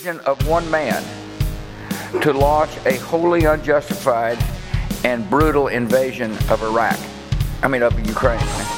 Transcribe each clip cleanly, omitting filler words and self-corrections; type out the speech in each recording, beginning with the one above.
Of one man to launch a wholly unjustified and brutal invasion of Iraq. Of Ukraine.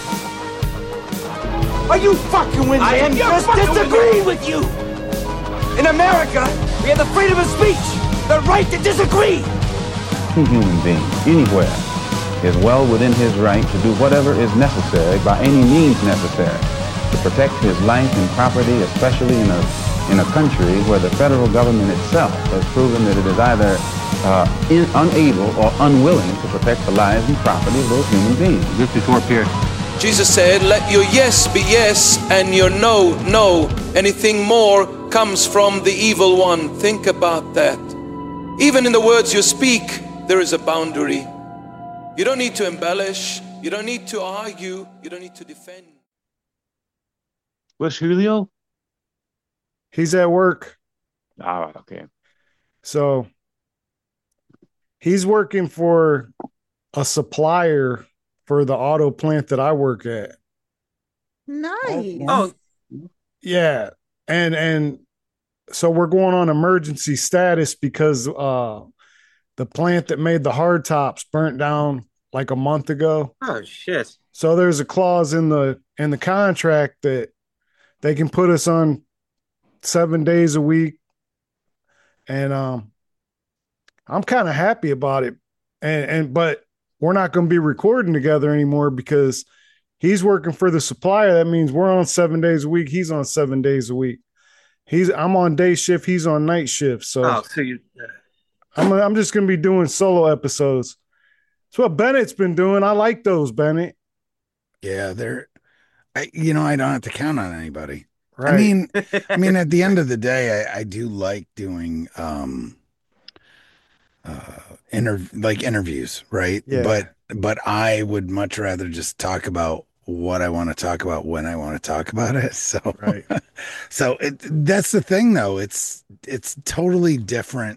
Are you fucking with me? I am just disagreeing with you. In America, we have the freedom of speech, the right to disagree. Any human being, anywhere, is well within his right to do whatever is necessary by any means necessary to protect his life and property, especially in a country where the federal government itself has proven that it is either unable or unwilling to protect the lives and property of those human beings. Just before Pierce. Jesus said, let your yes be yes and your no, no. Anything more comes from the evil one. Think about that. Even in the words you speak, there is a boundary. You don't need to embellish. You don't need to argue. You don't need to defend. Where's Julio? He's at work. Ah, okay. So he's working for a supplier for the auto plant that I work at. Nice. Oh, yeah. And so we're going on emergency status because the plant that made the hard tops burnt down like a month ago. Oh shit. So there's a clause in the contract that they can put us on 7 days a week. And I'm kind of happy about it. But we're not going to be recording together anymore because he's working for the supplier. That means we're on 7 days a week. He's on 7 days a week. I'm on day shift. He's on night shift. So, I'm just going to be doing solo episodes. That's what Bennett's been doing. I like those, Bennett. Yeah, I don't have to count on anybody. Right. I mean, at the end of the day, I do like doing interviews, right? Yeah. But I would much rather just talk about what I want to talk about when I want to talk about it. So, right. So that's the thing, though. It's totally different.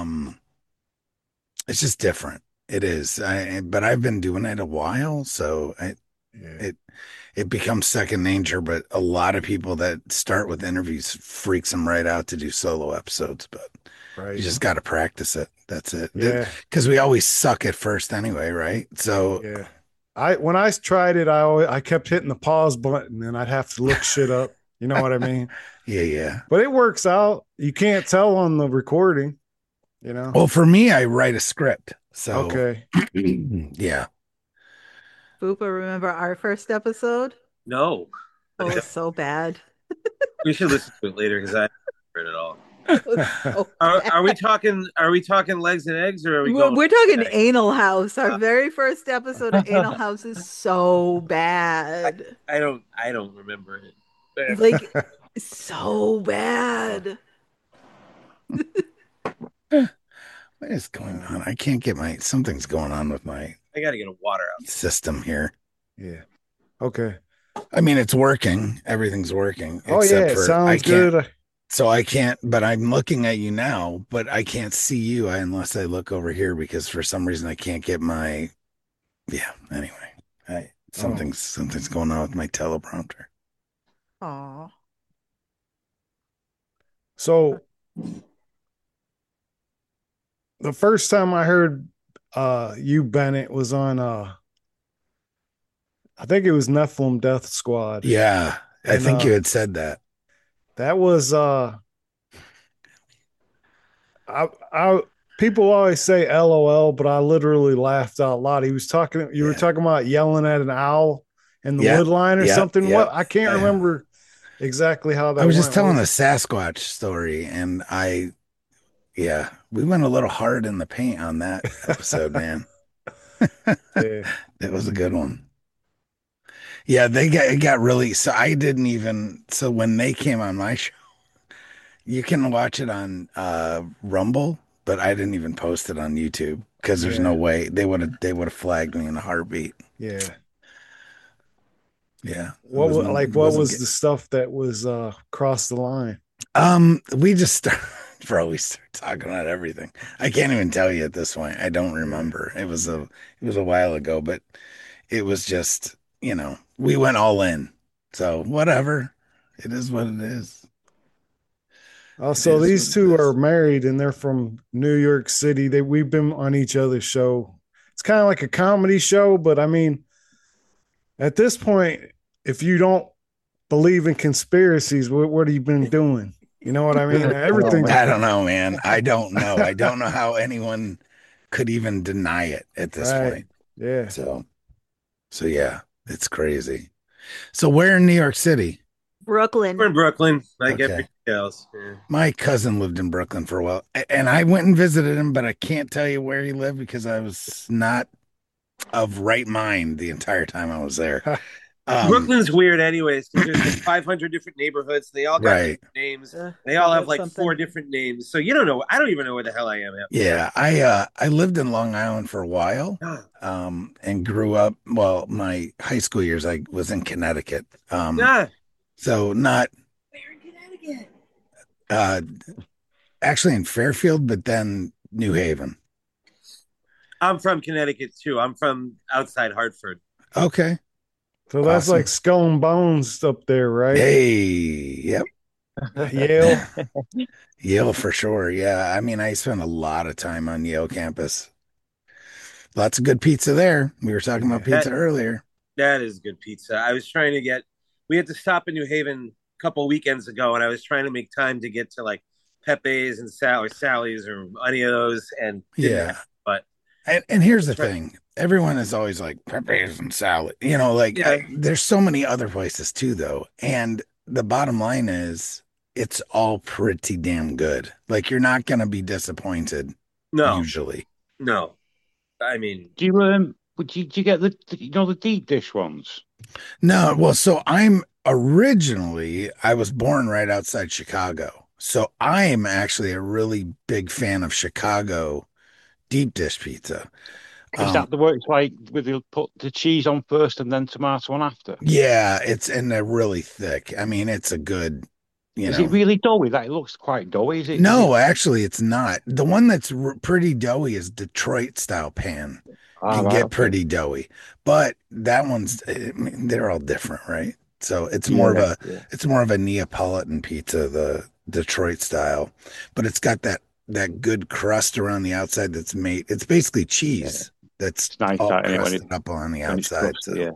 It's just different. It is. But I've been doing it a while, so it becomes second nature. But a lot of people that start with interviews freaks them right out to do solo episodes. But right. You just got to practice it. That's it. Yeah. Because we always suck at first anyway, right? So yeah. When I tried it, I kept hitting the pause button and I'd have to look shit up. You know what I mean? Yeah. But it works out. You can't tell on the recording, you know? Well, for me, I write a script. So okay. Yeah. Boopa, remember our first episode? No. Oh, it was so bad. We should listen to it later because I haven't heard it all. So Are we talking legs and eggs, or are we we're talking Anal House. Our very first episode of Anal House is so bad. I don't remember it. Like so bad. What is going on? I can't get something's going on with my I gotta get a water out system here. Yeah. Okay. I mean, it's working. Everything's working. Oh yeah, it sounds good. So I can't, but I'm looking at you now, but I can't see you unless I look over here because for some reason I can't get anyway. Something's going on with my teleprompter. Aw. So the first time I heard you, Bennett, was on I think it was Nephilim Death Squad. Yeah. I think you had said that. That was people always say LOL, but I literally laughed out loud. You were talking about yelling at an owl in the wood line or something. What I can't remember exactly how that I was just telling a Sasquatch story and we went a little hard in the paint on that episode, man. That was a good one. Yeah, it got really, so I didn't even, so when they came on my show, you can watch it on Rumble, but I didn't even post it on YouTube because there's no way they would have flagged me in a heartbeat. Yeah. Yeah. What was the stuff that was crossed the line? We just start talking about everything. I can't even tell you at this point. I don't remember. It was a while ago, but it was just, we went all in. So whatever. It is what it is. Oh, so It is these what two it are is. married and they're from New York City. We've been on each other's show. It's kind of like a comedy show, but I mean, at this point, if you don't believe in conspiracies, what have you been doing? You know what I mean? Everything's I don't know, man. I don't know. I don't know how anyone could even deny it at this right. point. Yeah. So yeah, it's crazy. So where in New York City? Brooklyn. We're in Brooklyn, like Okay. everything else. Yeah. My cousin lived in Brooklyn for a while, and I went and visited him, but I can't tell you where he lived because I was not of right mind the entire time I was there. Brooklyn's weird, anyways. There's like 500 different neighborhoods. They all got Right. different names. They all have like something. 4 different names. So you don't know. I don't even know where the hell I am. Yeah, I lived in Long Island for a while, and grew up. Well, my high school years, I was in Connecticut. So not Where in Connecticut? Actually in Fairfield, but then New Haven. I'm from Connecticut too. I'm from outside Hartford. Okay. So that's Awesome. like Skull and Bones up there, right? Hey, yep. Yale. Yale for sure. Yeah. I mean, I spent a lot of time on Yale campus. Lots of good pizza there. We were talking about pizza earlier. That is good pizza. I was trying to get, we had to stop in New Haven a couple weekends ago, and I was trying to make time to get to like Pepe's and Sally's or any of those. And Yeah. But and here's the thing. Everyone is always like Pepe's and salad. You know, like there's so many other places too, though. And the bottom line is it's all pretty damn good. Like you're not going to be disappointed. No. Usually. No. I mean, do you get the the deep dish ones? No, well, so I was born right outside Chicago. So I am actually a really big fan of Chicago deep dish pizza. Is that the way it's like with you put the cheese on first and then tomato on after? Yeah, and they're really thick. I mean, it's a good, Is it really doughy? That it looks quite doughy, is it? No, actually, it's not. The one that's pretty doughy is Detroit style pan. Can get pretty doughy, but that one's, I mean, they're all different, right? So it's more of a Neapolitan pizza, the Detroit style, but it's got that good crust around the outside that's made. It's basically cheese that's nice all crusted up on the outside. So.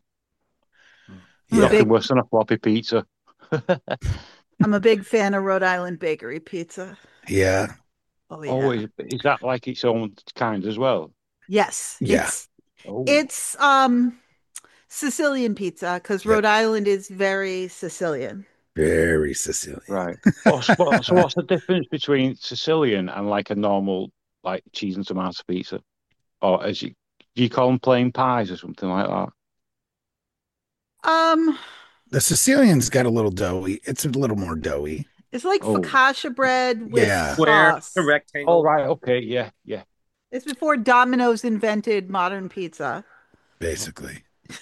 Nothing worse than a floppy pizza. I'm a big fan of Rhode Island bakery pizza. Yeah. Oh yeah. Oh, is that like its own kind as well? Yes. Yeah. It's Sicilian pizza because Rhode Island is very Sicilian. Very Sicilian. Right. So what's the difference between Sicilian and like a normal like cheese and tomato pizza? Or do you call them plain pies or something like that? The Sicilian's got a little doughy. It's a little more doughy. It's like focaccia bread with square, sauce. a rectangle. Oh, right. Okay. Yeah. It's before Domino's invented modern pizza. Basically.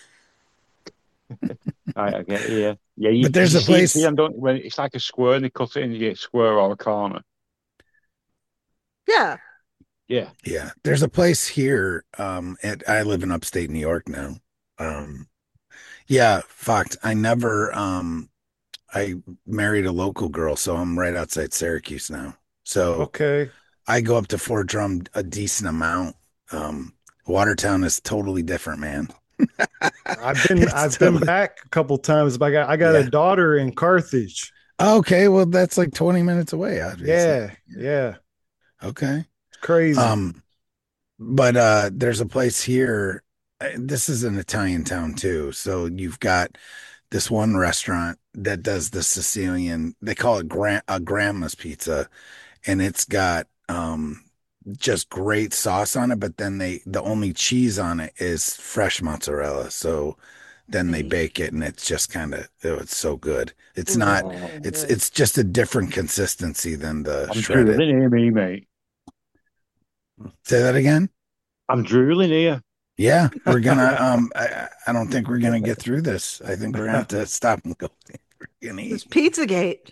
I get it, yeah. But there's a place when it's like a square and they cut it and you get a square or a corner. Yeah. Yeah. There's a place here. I live in upstate New York now. Yeah, fucked. I married a local girl, so I'm right outside Syracuse now. So okay. I go up to Fort Drum a decent amount. Watertown is totally different, man. I've been back a couple times, but I got a daughter in Carthage. Okay, well that's like 20 minutes away, obviously. Yeah. Okay. It's crazy. But there's a place here. This is an Italian town too. So you've got this one restaurant that does the Sicilian, they call it a grandma's pizza, and it's got just great sauce on it, but then the only cheese on it is fresh mozzarella. So then they bake it and it's just kind of, it's so good. It's not, it's just a different consistency than the shredded. I'm drooling here, mate. Say that again? I'm drooling here. Yeah, we're gonna I don't think we're gonna get through this. I think we're gonna have to stop and go. It's Pizzagate.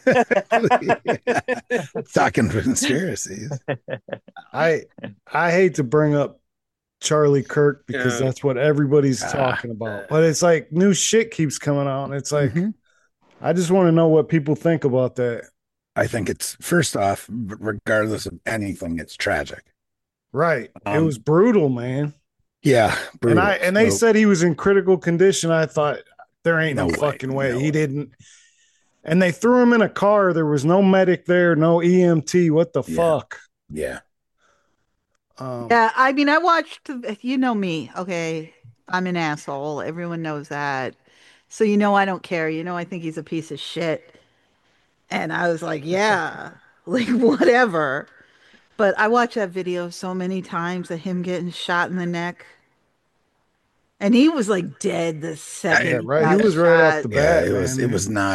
Exactly. Talking conspiracies. I hate to bring up Charlie Kirk because that's what everybody's talking about. But it's like new shit keeps coming out, and it's like I just want to know what people think about that. I think it's first off, regardless of anything, it's tragic. Right. It was brutal, man. Yeah, brutal. And they said he was in critical condition. I thought there ain't no fucking way. He didn't. And they threw him in a car. There was no medic there, no EMT. What the fuck? Yeah. Yeah, I mean, I watched, you know me, okay? I'm an asshole. Everyone knows that. So, I don't care. I think he's a piece of shit. And I was like, yeah, like whatever. But I watched that video so many times of him getting shot in the neck. And he was like dead the second. Yeah, right. He was right off the bat. It was not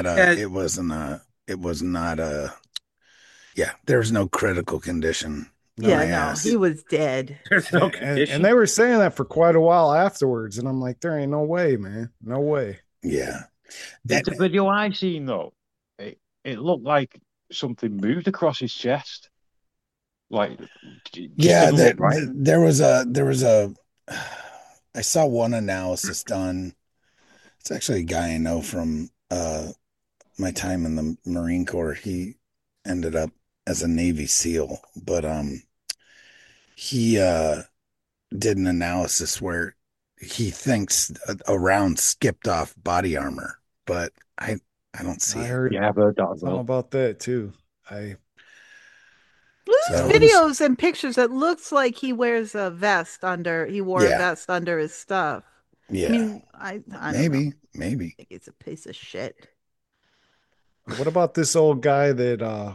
a yeah, there was no critical condition. He was dead. There's no condition. And they were saying that for quite a while afterwards. And I'm like, there ain't no way, man. No way. Yeah. The video I seen though, it looked like something moved across his chest. Like, there was a I saw one analysis done. It's actually a guy I know from my time in the Marine Corps. He ended up as a Navy SEAL, but he did an analysis where he thinks a round skipped off body armor, but I don't see it. Yeah, I've heard that. All about that too. Videos and pictures. It looks like he wears a vest under. He wore a vest under his stuff. Yeah, I mean, I maybe. I think it's a piece of shit. What about this old guy that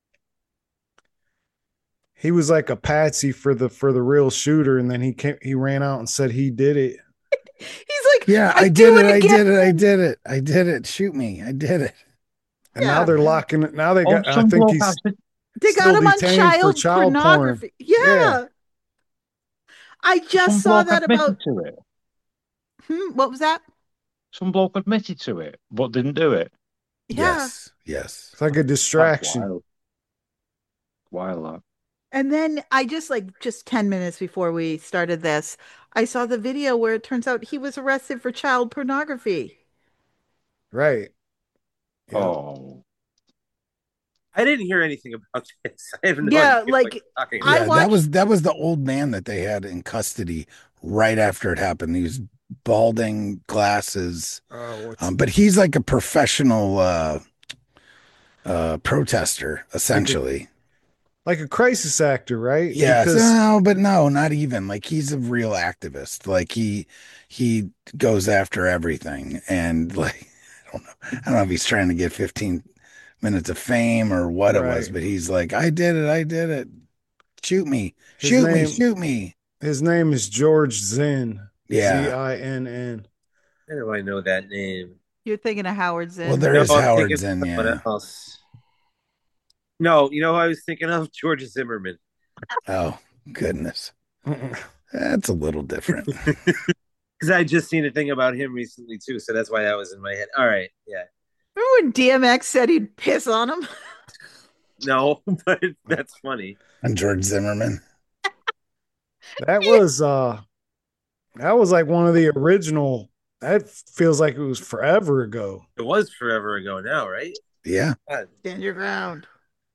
he was like a patsy for the real shooter, and then he ran out and said he did it. He's like, yeah, I did it. Shoot me, I did it. And now they're locking it. Now they got. I think they got him on child pornography. Porn. Yeah. I just saw that about. To it. What was that? Some bloke admitted to it, but didn't do it. Yeah. Yes. It's like a distraction. Wild. And then I just 10 minutes before we started this, I saw the video where it turns out he was arrested for child pornography. Right. Yeah. Oh. I didn't hear anything about this. I have no idea that was the old man that they had in custody right after it happened. He was balding, glasses, but he's like a professional protester, essentially. Like a crisis actor, right? Yes. No, but no, not even. Like he's a real activist. Like he goes after everything, and like I don't know if he's trying to get 15 minutes of fame or what it was, but he's like, I did it. Shoot me. Shoot me. His name is George Zinn. Yeah. Zinn. How do I know that name? You're thinking of Howard Zinn. Well, there is Howard Zinn, yeah. Else. No, who I was thinking of? George Zimmerman. Oh, goodness. That's a little different. Because I just seen a thing about him recently, too, so that's why that was in my head. All right, yeah. Remember when DMX said he'd piss on him? No, but that's funny. And George Zimmerman. That was like one of the original. That feels like it was forever ago. It was forever ago now, right? Yeah. Stand your ground.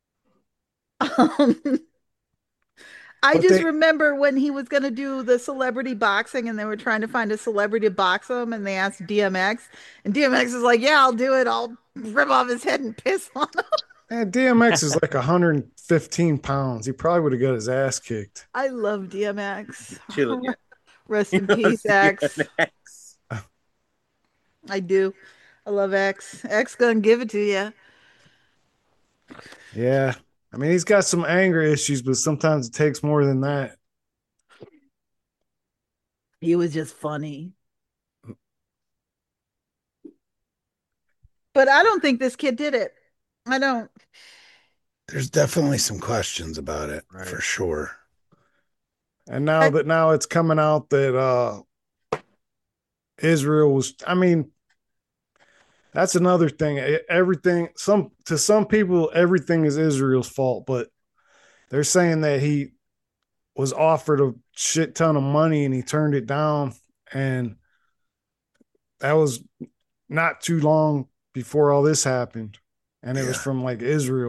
I just remember when he was going to do the celebrity boxing and they were trying to find a celebrity to box him and they asked DMX and DMX is like, yeah, I'll do it. I'll rip off his head and piss on him. And DMX is like 115 pounds. He probably would have got his ass kicked. I love DMX. Yeah. Rest in peace, X. I do. I love X. X gonna give it to you. Yeah. I mean, he's got some anger issues, but sometimes it takes more than that. He was just funny. But I don't think this kid did it. I don't. There's definitely some questions about it, for sure. And now it's coming out that Israel was, I mean, that's another thing. To some people, everything is Israel's fault, but they're saying that he was offered a shit ton of money and he turned it down. And that was not too long before all this happened. And it was from like Israel.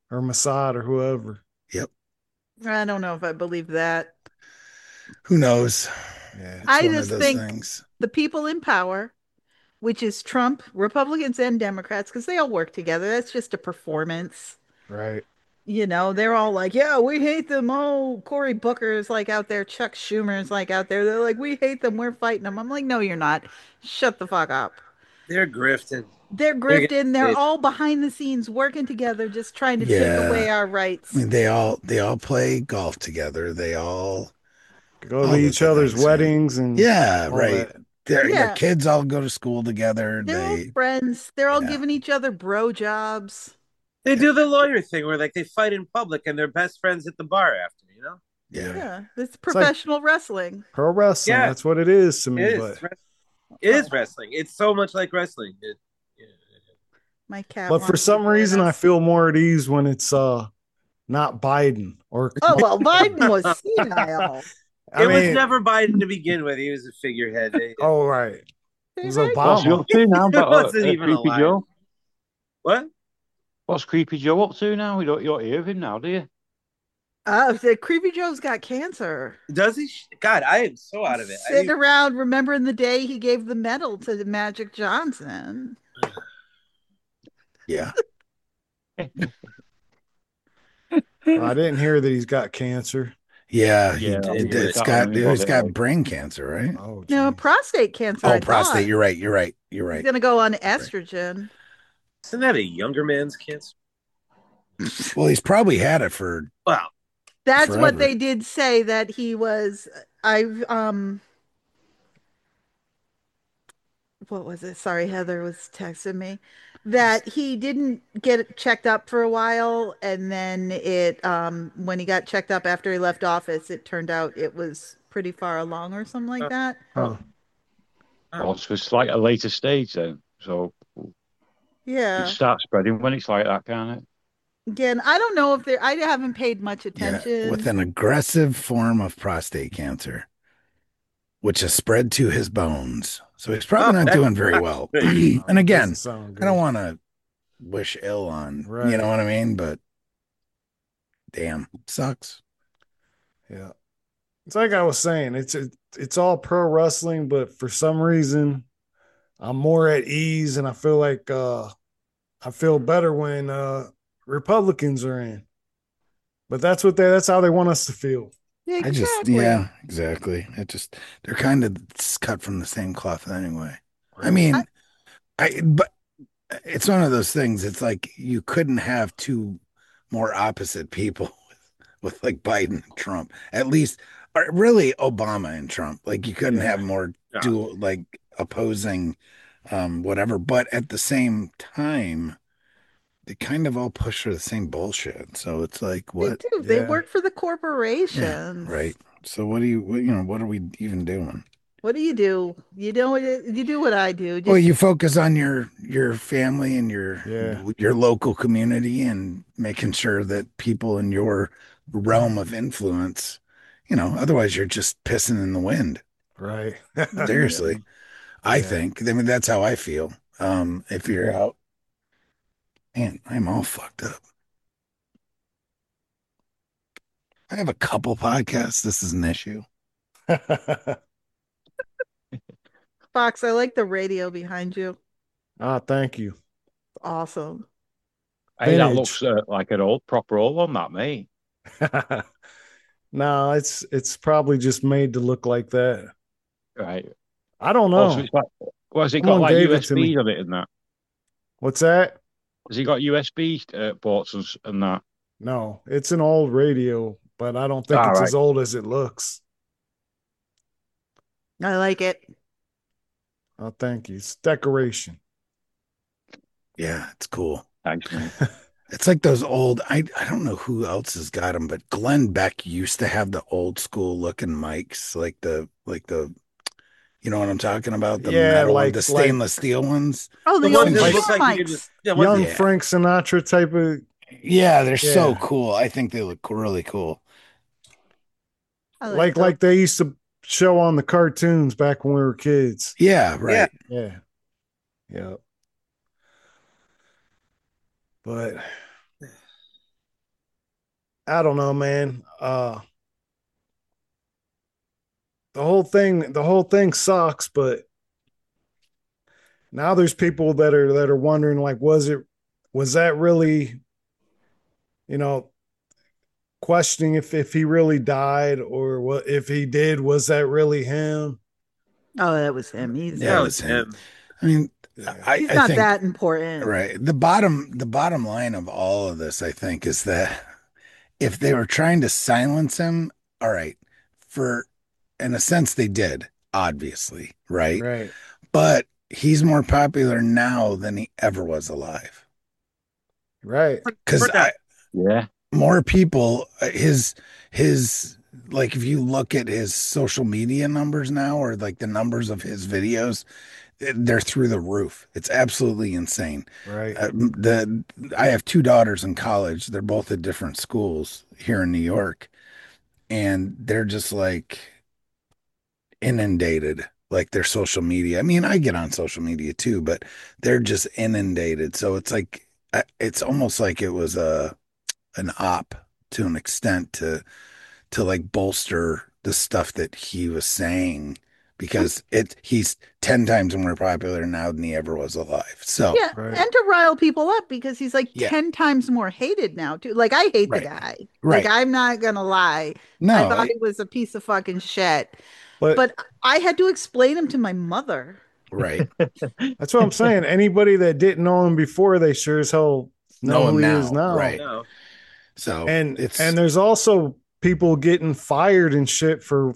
or Mossad or whoever. Yep. I don't know if I believe that. Who knows? Yeah. I just think things. the people in power, which is Trump, Republicans, and Democrats, because they all work together. That's just a performance. Right. You know, they're all like, yeah, we hate them. Oh, Cory Booker's like out there. Chuck Schumer's like out there. They're like, we hate them. We're fighting them. I'm like, no, you're not. Shut the fuck up. They're grifting. They're grifting. They're all behind the scenes working together, just trying to take away our rights. I mean, they all play golf together. They all go to each other's weddings and right. That. Their kids all go to school together. They're all friends. They're all giving each other bro jobs. They do the lawyer thing where like they fight in public and they're best friends at the bar after, you know? Yeah. It's professional wrestling. Pro wrestling. Yeah. That's what it is to me. It is wrestling. It's so much like wrestling. My cat. But for some reason, I feel more at ease when it's not Biden or. Oh well, Biden was senile. It was never Biden to begin with. He was a figurehead. Oh right. It was Obama. What's he up to now? Wasn't even Creepy alive. Joe? What? What's Creepy Joe up to now? You don't hear of him now, do you? Creepy Joe's got cancer. Does he? God, I am so out of it. Sitting around remembering the day he gave the medal to Magic Johnson. Yeah. I didn't hear that he's got cancer. Yeah, he's got brain cancer, right? Oh, no, prostate cancer. Oh, prostate. You're right. He's gonna go on estrogen. Isn't that a younger man's cancer? Well, he's probably had it for. Wow. That's forever. what they did say that he was. What was it? Sorry, Heather was texting me that he didn't get checked up for a while, and then when he got checked up after he left office, it turned out it was pretty far along or something like that. Well, it's like a later stage then, so yeah, it starts spreading when it's like that, can't it? Again, I don't know if I haven't paid much attention. With an aggressive form of prostate cancer, which has spread to his bones. So he's probably not doing very well. And again, I don't want to wish ill on, you know what I mean? But damn, sucks. Yeah. It's like I was saying, it's all pro wrestling, but for some reason I'm more at ease and I feel like I feel better when Republicans are in. But that's how they want us to feel. Exactly. Exactly. They're kind of cut from the same cloth anyway. I mean, but it's one of those things. It's like you couldn't have two more opposite people with like Biden and Trump. At least, or really Obama and Trump. Like you couldn't have more dual, like opposing, whatever. But at the same time, they kind of all push for the same bullshit. So it's like, what? They do. They work for the corporations. Yeah, right. So what are we even doing? What do? You do what I do. Well, you focus on your family and your local community and making sure that people in your realm of influence, otherwise you're just pissing in the wind. Right. Seriously. I think. I mean, that's how I feel. If you're out. Man, I'm all fucked up. I have a couple podcasts. This is an issue. Fox, I like the radio behind you. Thank you. Awesome. Hey, that looks like an proper old one, that, mate. No, it's probably just made to look like that. Right. I don't know. So it's like, has it got like USB on it and that? What's that? Has it got USB ports and that? No, it's an old radio, but I don't think it's as old as it looks. I like it. Oh, thank you. It's decoration. Yeah, it's cool. Thanks, man. It's like those old, I don't know who else has got them, but Glenn Beck used to have the old school looking mics, like the you know what I'm talking about? The metal, the stainless steel ones. Oh, the old mics. Young Frank Sinatra type of. Yeah, they're so cool. I think they look really cool. Like they used to show on the cartoons back when we were kids. Yeah, right. Yeah. But I don't know, man. The whole thing sucks, but now there's people that are wondering, like, was that really, you know, questioning if he really died, or what, if he did, was that really him? Oh, that was him. That was him. I mean, He's I not think that important. right. The bottom line of all of this, I think, is that if they were trying to silence him, all right, for in a sense they did, obviously, right? Right. But he's more popular now than he ever was alive. Right. Because yeah, more people, his like if you look at his social media numbers now, or like the numbers of his videos, they're through the roof. It's absolutely insane. Right. I have two daughters in college. They're both at different schools here in New York, and they're just like inundated, like their social media. I mean, I get on social media too, but they're just inundated. So it's like it's almost like it was an op to an extent to like bolster the stuff that he was saying, because he's 10 times more popular now than he ever was alive. So yeah, Right. and to rile people up because he's like Yeah. 10 times more hated now too. Like I hate the guy. Right. Like I'm not gonna lie. No, I thought he was a piece of fucking shit. But I had to explain him to my mother. Right. That's what I'm saying. Anybody that didn't know him before, they sure as hell know who he is now. Right. So and there's also people getting fired and shit for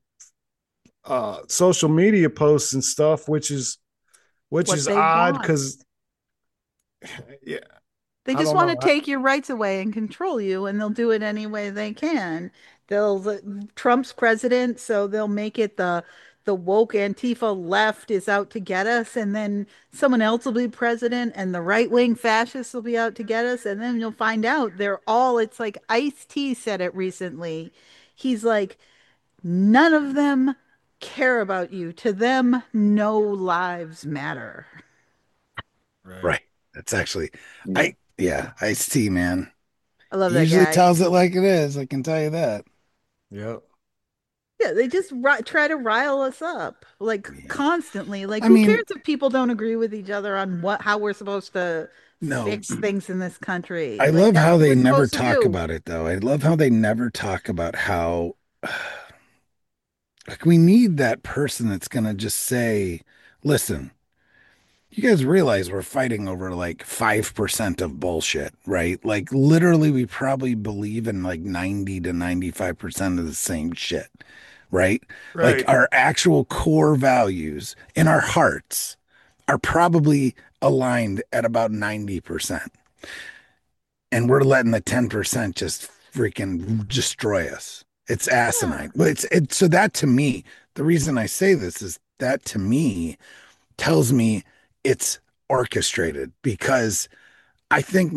social media posts and stuff, which is What they odd want. because yeah, They I just don't want to know. take your rights away and control you, and they'll do it any way they can. Trump's president, so they'll make it the woke Antifa left is out to get us, and then someone else will be president, and the right-wing fascists will be out to get us, and then you'll find out it's like Ice-T said it recently. He's like, none of them care about you. To them, no lives matter. Right. That's actually I see, man. I love He that usually guy. tells it like it is. I can tell you that. Yep. Yeah, they just try to rile us up like constantly. Like, I who mean- cares if people don't agree with each other on how we're supposed to No. fix things in this country? I Like, love that's how what they we're never supposed to talk do. about it, though. I love how they never talk about how, like, we need that person that's going to just say, listen, you guys realize we're fighting over like 5% of bullshit, right? Like, literally, we probably believe in like 90 to 95% of the same shit, right? Right. Like, our actual core values in our hearts are probably aligned at about 90%. And we're letting the 10% just freaking destroy us. It's asinine. But it's so that to me, the reason I say this is that to me tells me it's orchestrated, because I think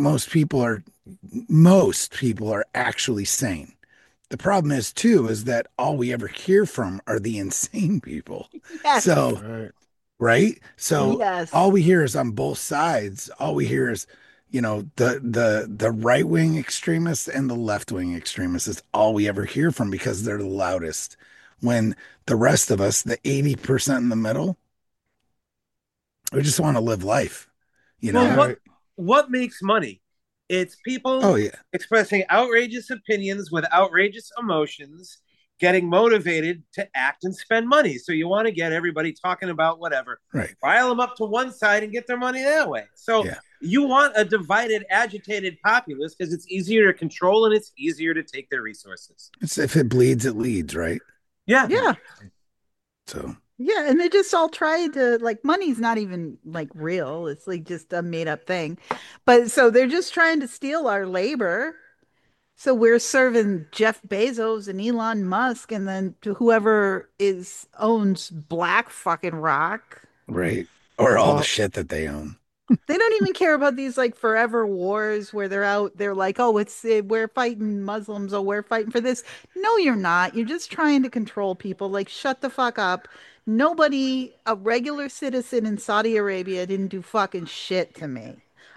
most people are actually sane. The problem is too is that all we ever hear from are the insane people. Yes. So Right. right? So Yes. all we hear is on both sides. All we hear is, the right wing extremists and the left wing extremists is all we ever hear from, because they're the loudest. When the rest of us, the 80% in the middle, we just want to live life. Well, what makes money? It's people Oh, yeah. expressing outrageous opinions with outrageous emotions, getting motivated to act and spend money. So you want to get everybody talking about whatever, Right. rile them up to one side and get their money that way. So you want a divided, agitated populace because it's easier to control and it's easier to take their resources. It's if it bleeds, it leads, right? Yeah. Yeah. So Yeah, and they just all try to, like, money's not even like real. It's like just a made up thing. But so they're just trying to steal our labor. So we're serving Jeff Bezos and Elon Musk, and then to whoever owns Black fucking Rock. right. Or all the shit that they own. They don't even care about these like forever wars where they're like, oh, we're fighting Muslims, oh, we're fighting for this. No, you're not. You're just trying to control people. Like, shut the fuck up. Nobody, a regular citizen in Saudi Arabia didn't do fucking shit to me.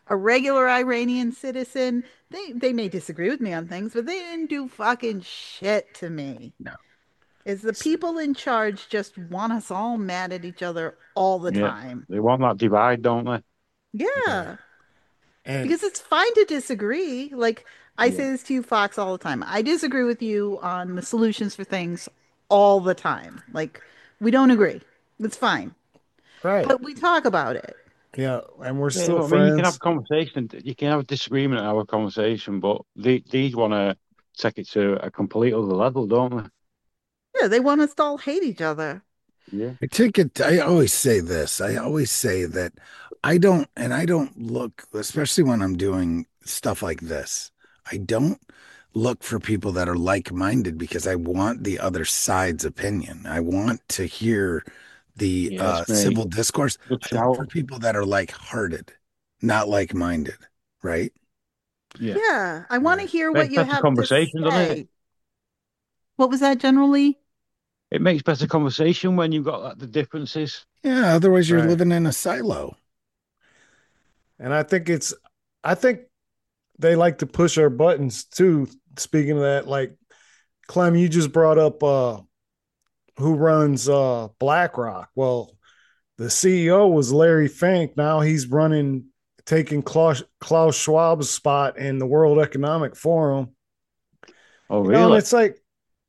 a regular Iranian citizen, they may disagree with me on things, but they didn't do fucking shit to me. No. Is the people in charge just want us all mad at each other all the time. They want that divide, don't they? Yeah. And because it's fine to disagree. Like I say this to you, Fox, all the time. I disagree with you on the solutions for things all the time. Like we don't agree. It's fine. right. But we talk about it. Yeah, and we're Yeah, still I mean, friends. you can have a conversation, you can have a disagreement and have a conversation, but these want to take it to a complete other level, don't they? Yeah, they want us to all hate each other. Yeah. I always say this. I always say that I don't look, especially when I'm doing stuff like this, I don't look for people that are like-minded because I want the other side's opinion. I want to hear the Yes, mate. civil discourse. Good I look shout. for people that are like-hearted, not like-minded, right? Yeah, I want to hear what Makes you better have to conversation, doesn't say. it? What was that generally? It makes better conversation when you've got the differences. Yeah, otherwise you're Right. living in a silo. And I think they like to push our buttons too. Speaking of that, like Clem, you just brought up who runs BlackRock. Well, the CEO was Larry Fink. Now he's taking Klaus Schwab's spot in the World Economic Forum. Oh, And really? it's like,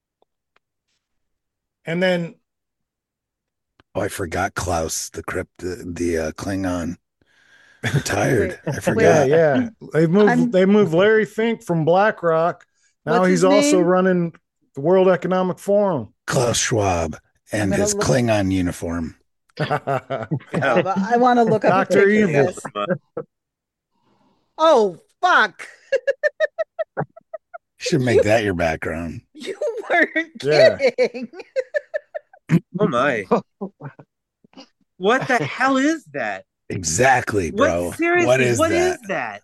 and then Oh, I forgot Klaus, the Klingon retired. I yeah, forgot. yeah, they moved Larry Fink from BlackRock. Now What's he's his also name? running the World Economic Forum. Klaus Schwab and gonna his look- Klingon uniform. I want to look up a Dr. picture of Evil. this. Oh, fuck. Should make that your background. You weren't Yeah. kidding. Oh my! What the hell is that? Exactly, bro. What seriously? What is What that? is that?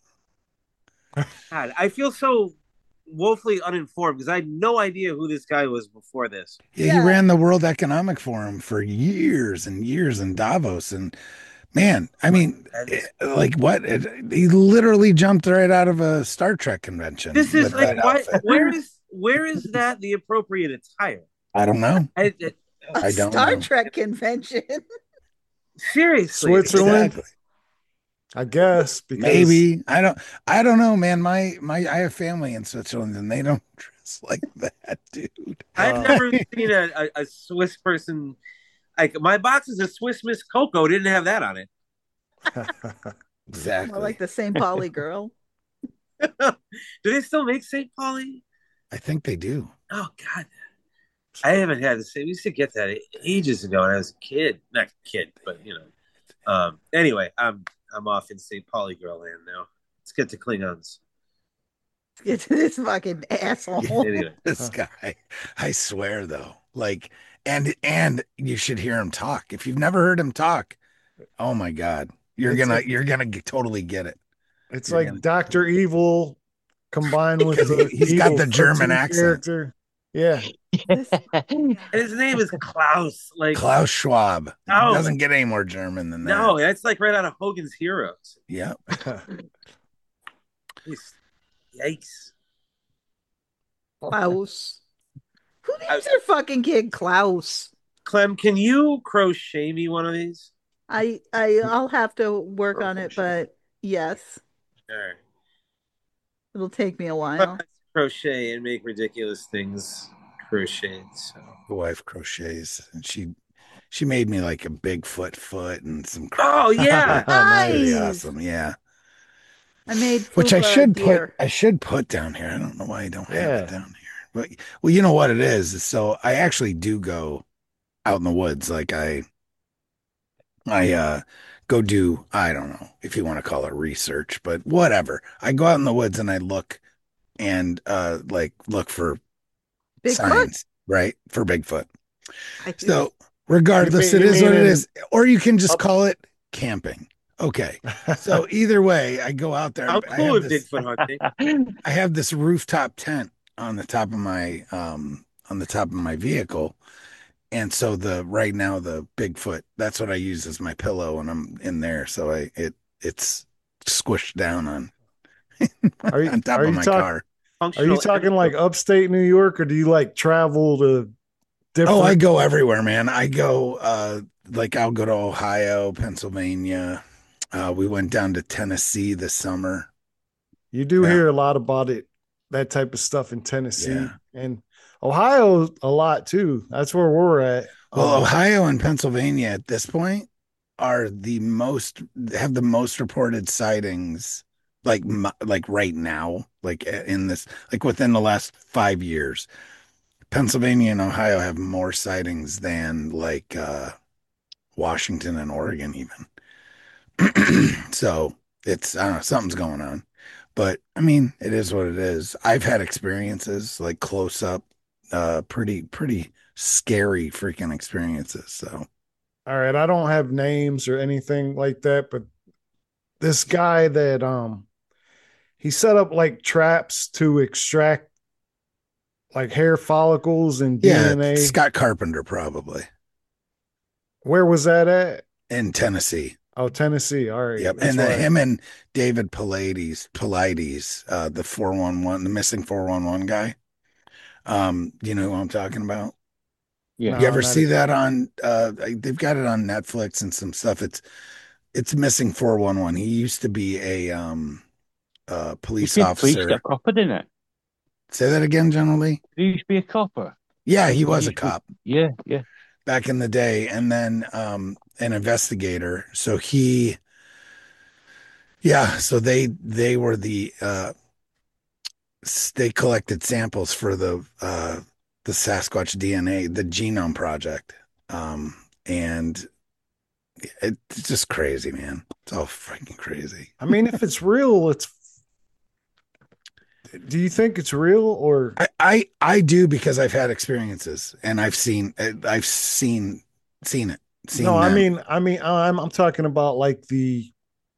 God, I feel so woefully uninformed because I had no idea who this guy was before this. Yeah, he ran the World Economic Forum for years and years in Davos. And man, I mean, like what? He literally jumped right out of a Star Trek convention. This is with like, that why, outfit. where is that the appropriate attire? I don't know. A I don't Star know. Trek convention. Seriously, Switzerland, Exactly. I guess. Because Maybe. I don't know, man. I have family in Switzerland and they don't dress like that, dude. I've never seen a Swiss person. Like my boxes of Swiss Miss Coco didn't have that on it. Exactly. More like the St. Pauli girl. Do they still make St. Pauli? I think they do. Oh God, I haven't had the same. We used to get that ages ago when I was a kid. Not a kid, but you know. Anyway, I'm off in St. Pauli girl land now. Let's get to Klingons. Get to this fucking asshole. Anyway. This guy, I swear though, like, and you should hear him talk. If you've never heard him talk, oh my God, you're gonna totally get it. It's You're like gonna- Dr. Evil combined with the He's got evil the German cartoon accent. character. Yeah. And his name is Klaus. Like Klaus Schwab. Oh. Doesn't get any more German than that. no, that's like right out of Hogan's Heroes. Yeah. Yikes. Klaus. Who names their fucking kid Klaus? Clem, can you crochet me one of these? I'll have to work on it, but yes, Sure. it'll take me a while. Crochet and make ridiculous things crocheted. So The wife crochets and she made me like a Bigfoot foot and some oh yeah. pretty Nice. awesome. Yeah. I made Which I Fupa should deer. put down here. I don't know why I don't have Yeah. it down here. But well, you know what it is. So I actually do go out in the woods. Like I go do, I don't know if you want to call it research, but whatever. I go out in the woods and I look and look for Bigfoot? signs, right? For Bigfoot. I do. So regardless, You it is mean what it in- is. Or you can just call it camping. Okay. So either way, I go out there. How I cool have is this- Bigfoot hunting? I have this rooftop tent on the top of my vehicle. And so right now the Bigfoot, that's what I use as my pillow when I'm in there. So it's squished down on on top of my car. Are you talking like upstate New York, or do you like travel to different? Oh, I go everywhere, man. I go like I'll go to Ohio, Pennsylvania. We went down to Tennessee this summer. You do hear a lot about it, that type of stuff in Tennessee and Ohio a lot too. That's where we're at. Well, Ohio and Pennsylvania at this point are have the most reported sightings, like right now, like in this, like within the last 5 years. Pennsylvania and Ohio have more sightings than like Washington and Oregon even. So it's, I don't know, something's going on. But I mean, it is what it is. I've had experiences like close up, pretty scary freaking experiences. So all right, I don't have names or anything like that, but this guy that he set up like traps to extract like hair follicles and DNA. Scott Carpenter probably. Where was that at? In Tennessee. Oh, Tennessee. All right. Yep. And him and David Paulides, the 411, the missing 411 guy. You know who I'm talking about? Yeah. You ever see that on they've got it on Netflix and some stuff. It's missing 411. He used to be a police officer. He used to be a copper, didn't it? Say that again, generally. He used to be a copper. Yeah, he was a cop. Yeah. Back in the day, and then an investigator. So so they were the they collected samples for the Sasquatch DNA, the Genome Project, and it's just crazy, man. It's all freaking crazy. I mean, if it's real, do you think it's real, or I do, because I've had experiences and I've seen it. No, I mean, I'm talking about like the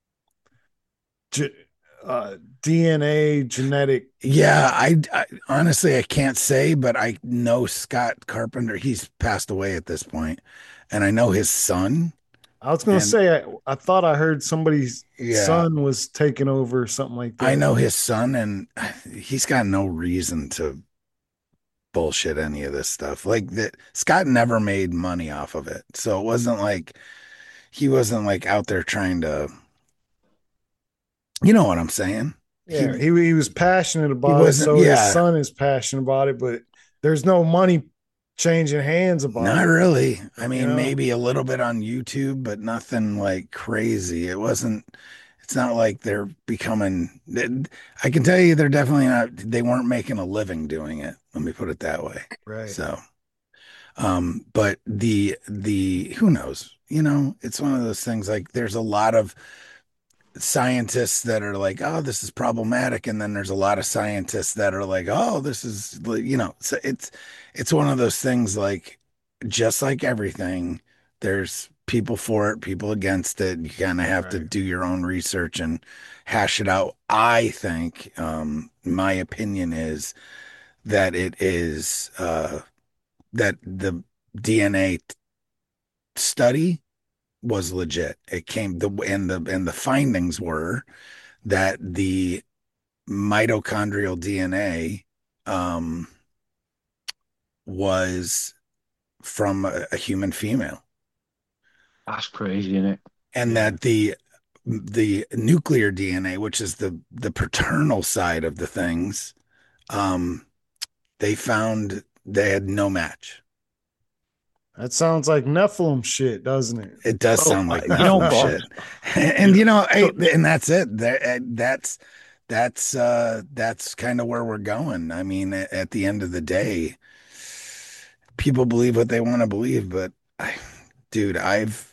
DNA genetic. Yeah, I honestly I can't say, but I know Scott Carpenter. He's passed away at this point, and I know his son. I was going to say, I thought I heard somebody's son was taking over or something like that. I know his son, and he's got no reason to bullshit any of this stuff. Like that, Scott never made money off of it. So it wasn't like he wasn't like out there trying to, you know what I'm saying? Yeah, he was passionate about it. So his son is passionate about it, but there's no money changing hands about it. Not really. I mean, maybe a little bit on YouTube, but nothing like crazy. It's not like they're becoming, I can tell you they're definitely not, they weren't making a living doing it. Let me put it that way. Right. So, but the, who knows, it's one of those things, like there's a lot of scientists that are like, oh, this is problematic. And then there's a lot of scientists that are like, oh, this is, so it's one of those things, like, just like everything, there's people for it, people against it. You kind of have to do your own research and hash it out. I think, my opinion is that it is, that the DNA study was legit. It came and the findings were that the mitochondrial DNA was from a human female. That's crazy, isn't it? And that the nuclear DNA, which is the paternal side of the things, they found they had no match. That sounds like Nephilim shit, doesn't it? It does sound like Nephilim shit. And and that's it. That's kind of where we're going. I mean, at the end of the day, people believe what they want to believe, but dude, I've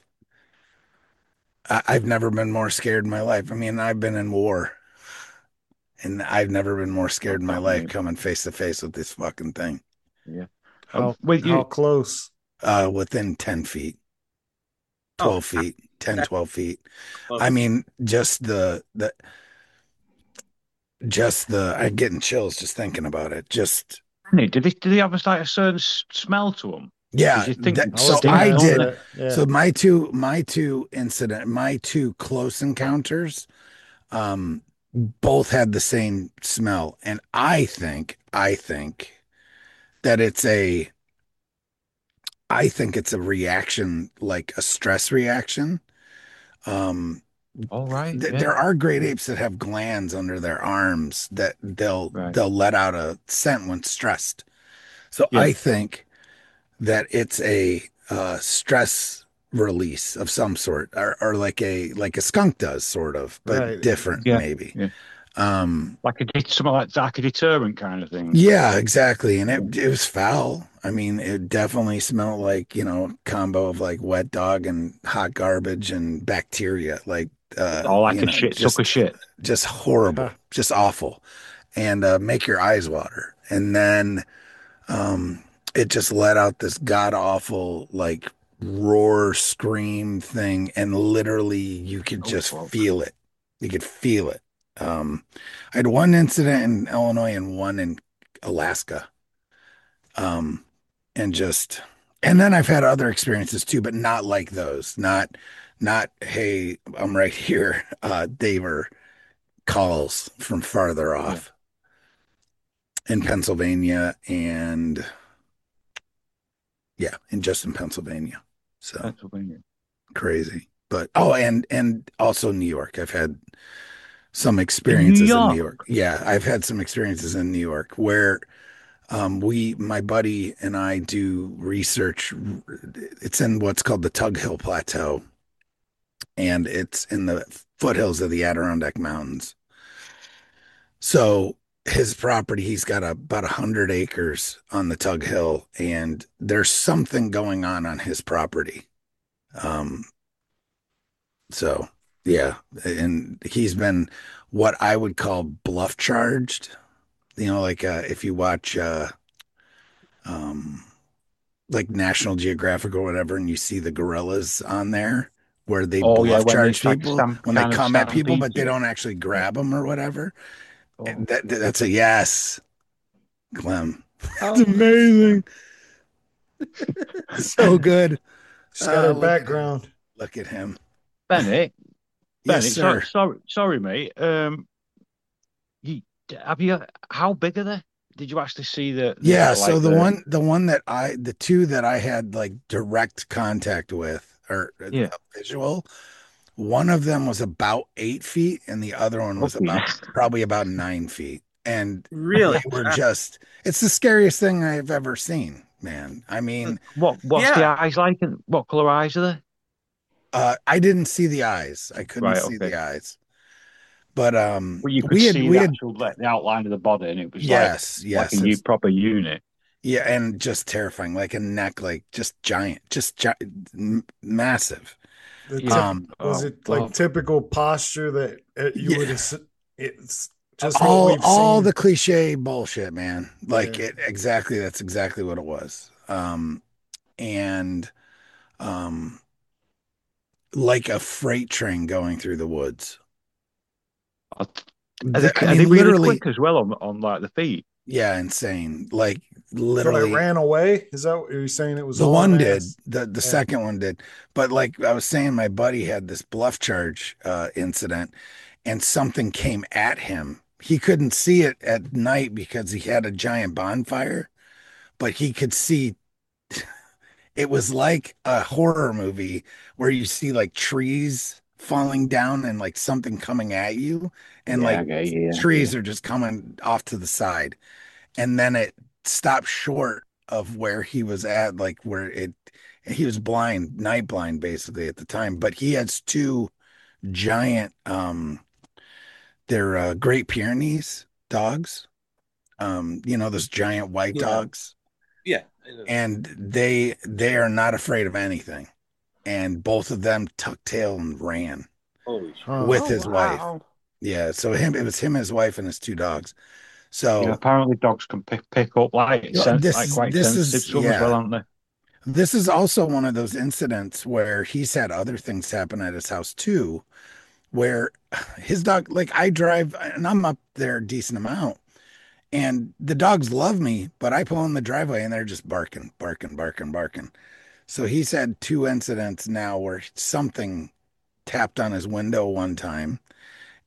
never been more scared in my life. I mean, I've been in war, and I've never been more scared in my life coming face to face with this fucking thing. Yeah. How close? Within 10 feet, 12 feet, 10, 12 feet. I mean, just the I'm getting chills just thinking about it. Just, did they have a certain smell to them? Yeah. So I did. Yeah. So my two close encounters, both had the same smell. And that I think it's a reaction, like a stress reaction. Um, All right. there are great apes that have glands under their arms that Right. they'll let out a scent when stressed. So Yeah. I think that it's a stress release of some sort, or like a skunk does, sort of, but Right. different, Yeah. maybe. Yeah. Like Something like a deterrent kind of thing. Yeah, exactly. And it was foul. I mean, it definitely smelled like, combo of like wet dog and hot garbage and bacteria, like Like a shit, suck a shit. just horrible, just awful. And make your eyes water. And then it just let out this god awful like roar scream thing, and literally you could just feel it. You could feel it. I had one incident in Illinois and one in Alaska. And then I've had other experiences too, but not like those. Not, hey, I'm right here. They were calls from farther off in Pennsylvania, and just in Pennsylvania. So Pennsylvania. Crazy. But and also New York. I've had some experiences in New York. Yeah, I've had some experiences in New York where my buddy and I do research. It's in what's called the Tug Hill Plateau, and it's in the foothills of the Adirondack Mountains. So his property, he's got about 100 acres on the Tug Hill, and there's something going on his property. So yeah, and he's been what I would call bluff charged. Like if you watch um like National Geographic or whatever, and you see the gorillas on there where they bluff charge people when they come at people, but they don't actually grab them or whatever. That's a yes, Clem. It's amazing. So good. She's got her background. Look at him. Benny. Yes, sir. Sorry, mate. How big are they? Did you actually see the so the two that I had like direct contact with, or visual, one of them was about 8 feet and the other one was probably about 9 feet. And really, they were it's the scariest thing I've ever seen, man. I mean, what's the eyes like? What color eyes are they? I didn't see the eyes. I couldn't see the eyes. But you could see the outline of the body, and it was like a proper unit. Yeah, and just terrifying, like a neck, like just giant, massive. Was it like typical posture that you would have? It's just all the cliche bullshit, man. Like exactly. That's exactly what it was. Like a freight train going through the woods. Are they really quick as well on like the feet? Yeah, insane. Like literally, so they ran away. Is that what you're saying? It was the one did. The second one did. But like I was saying, my buddy had this bluff charge incident, and something came at him. He couldn't see it at night because he had a giant bonfire, but he could see. It was like a horror movie where you see like trees falling down and like something coming at you, and trees are just coming off to the side, and then it stopped short of where he was at, like he was night blind basically at the time, but he has two giant they're Great Pyrenees dogs, those giant white dogs. And they are not afraid of anything, and both of them tucked tail and ran with his wife. Yeah, so it was him, his wife, and his two dogs. So apparently dogs can pick up quite sensitive as well, aren't they? This is also one of those incidents where he's had other things happen at his house too, where his dog, like I drive and I'm up there a decent amount, and the dogs love me, but I pull in the driveway and they're just barking. So he's had two incidents now where something tapped on his window one time,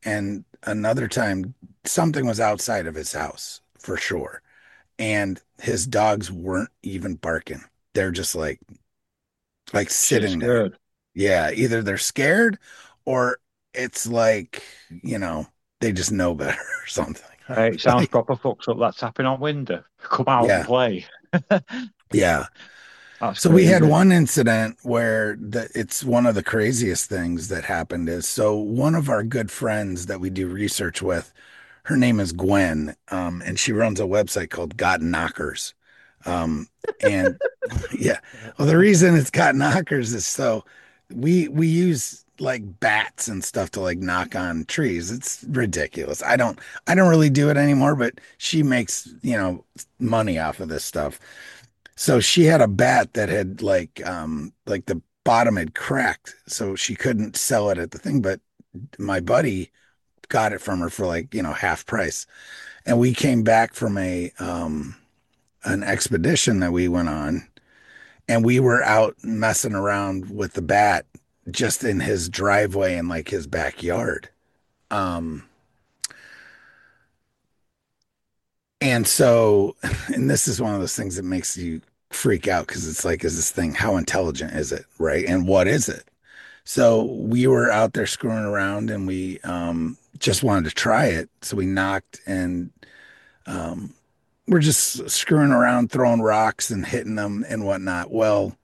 And another time, something was outside of his house for sure. And his dogs weren't even barking. They're just like sitting there. Yeah, either they're scared or it's like, they just know better or something. It sounds proper fucked up. That tapping on window. Come out and play. Yeah. That's so crazy. we had one incident where it's one of the craziest things that happened is, so one of our good friends that we do research with, her name is Gwen, and she runs a website called Got Knockers. And yeah, well, the reason it's Got Knockers is so we use like bats and stuff to like knock on trees. It's ridiculous. I don't really do it anymore, but she makes, money off of this stuff. So she had a bat that had like the bottom had cracked, so she couldn't sell it at the thing, but my buddy got it from her for like, half price. And we came back from an expedition that we went on, and we were out messing around with the bat just in his driveway and like his backyard. And so, and this is one of those things that makes you freak out because it's like, is this thing, how intelligent is it? Right. And what is it? So we were out there screwing around and we just wanted to try it. So we knocked and we're just screwing around, throwing rocks and hitting them and whatnot. Well,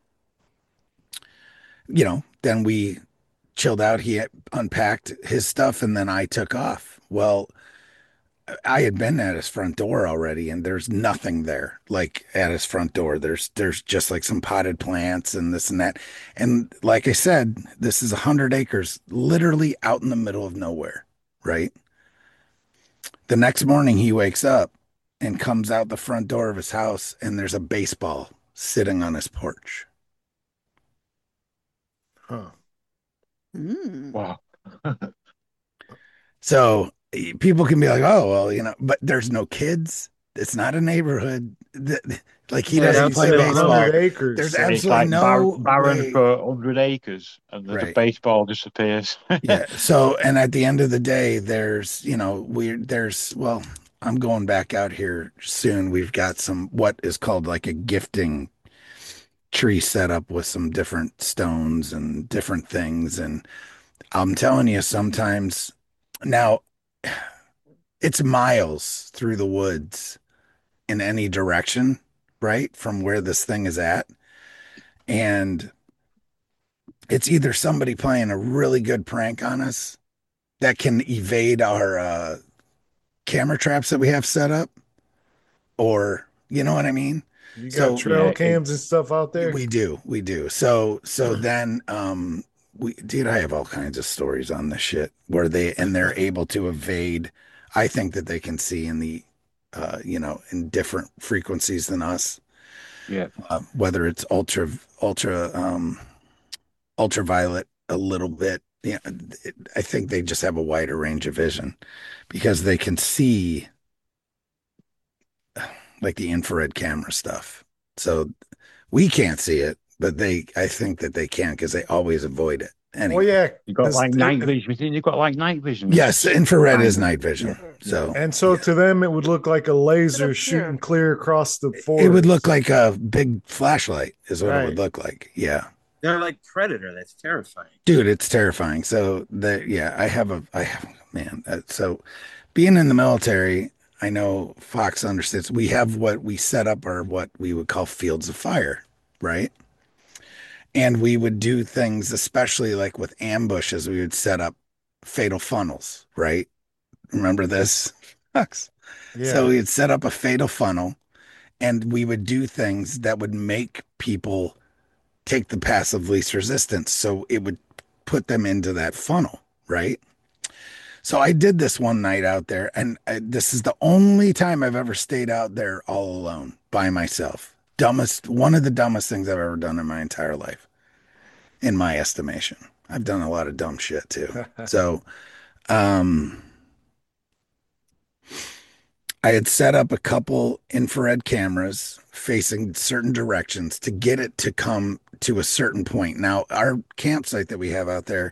then we chilled out. He unpacked his stuff and then I took off. Well, I had been at his front door already and there's nothing there like at his front door. There's just like some potted plants and this and that. And like I said, this is 100 acres literally out in the middle of nowhere, right? The next morning he wakes up and comes out the front door of his house and there's a baseball sitting on his porch. Huh. Wow. So people can be like, oh, well, but there's no kids. It's not a neighborhood. Like he doesn't play baseball. There's absolutely no barren way. for 100 acres, and the baseball disappears. Yeah. So, and at the end of the day, there's, well, I'm going back out here soon. We've got what is called like a gifting tree set up with some different stones and different things. And I'm telling you, sometimes now it's miles through the woods in any direction, right? From where this thing is at. And it's either somebody playing a really good prank on us that can evade our camera traps that we have set up, or, you know what I mean? You got trail cams and stuff out there? We do. So then, dude, I have all kinds of stories on this shit where they're able to evade. I think that they can see in the, in different frequencies than us. Yeah. Whether it's ultraviolet a little bit. Yeah. I think they just have a wider range of vision because they can see like the infrared camera stuff. So we can't see it, but I think that they can because they always avoid it. Anyway. Well, yeah, you got like night vision. You've got like night vision. Yes, infrared is night vision. So to them, it would look like a laser shooting clear across the forest. It would look like a big flashlight, is what it would look like. Yeah, they're like Predator. That's terrifying, dude. It's terrifying. So so being in the military, I know Fox understands. We have what we set up are what we would call fields of fire, right? And we would do things, especially like with ambushes, we would set up fatal funnels, right? Remember this? Yeah. So we'd set up a fatal funnel and we would do things that would make people take the path of least resistance. So it would put them into that funnel, right? So I did this one night out there, and this is the only time I've ever stayed out there all alone by myself. One of the dumbest things I've ever done in my entire life, in my estimation. I've done a lot of dumb shit too. So, I had set up a couple infrared cameras facing certain directions to get it to come to a certain point. Now, our campsite that we have out there,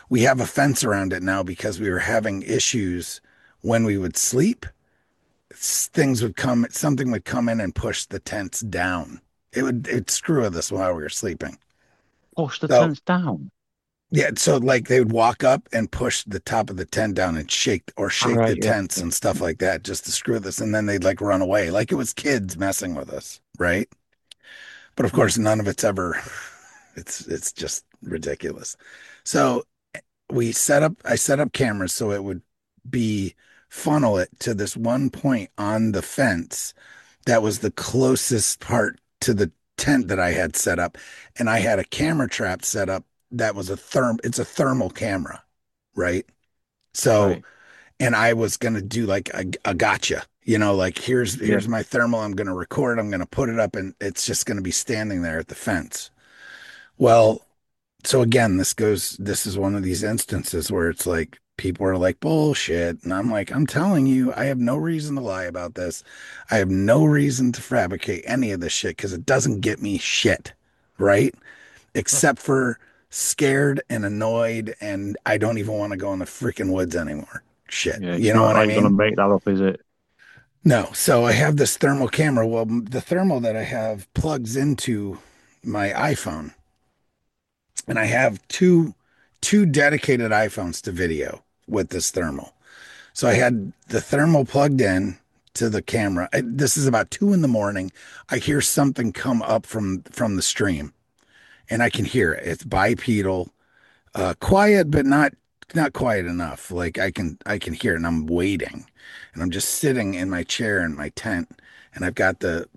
we have a fence around it now because we were having issues when we would sleep. Something would come in and push the tents down. It'd screw with us while we were sleeping. Push the tents down? Yeah, so like they would walk up and push the top of the tent down and shake the tents and stuff like that just to screw with us, and then they'd like run away like it was kids messing with us, right? But of course, none of it's ever. It's just ridiculous. So I set up cameras so it would funnel it to this one point on the fence that was the closest part to the tent that I had set up, and I had a camera trap set up that was it's a thermal camera, right? So, right. And I was gonna do like a gotcha, like here's my thermal. I'm gonna record. I'm gonna put it up, and it's just gonna be standing there at the fence. Well, so again, this is one of these instances where it's like people are like bullshit, and I'm like, I'm telling you, I have no reason to lie about this. I have no reason to fabricate any of this shit because it doesn't get me shit, right? Except for scared and annoyed, and I don't even want to go in the freaking woods anymore. Shit, you know what I mean? Gonna make that up, is it? No. So I have this thermal camera. Well, the thermal that I have plugs into my iPhone, and I have two dedicated iPhones to video with this thermal. So I had the thermal plugged in to the camera. This is about 2 a.m. I hear something come up from the stream, and I can hear it. It's bipedal, quiet, but not quiet enough. Like I can hear it, and I'm waiting, and I'm just sitting in my chair in my tent, and I've got the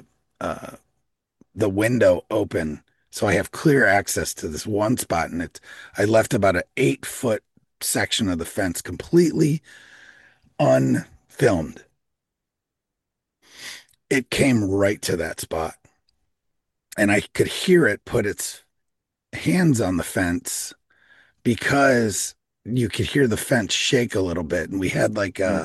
window open, so I have clear access to this one spot, and I left about an 8-foot section of the fence completely unfilmed. It came right to that spot, and I could hear it put its hands on the fence because you could hear the fence shake a little bit, and we had like a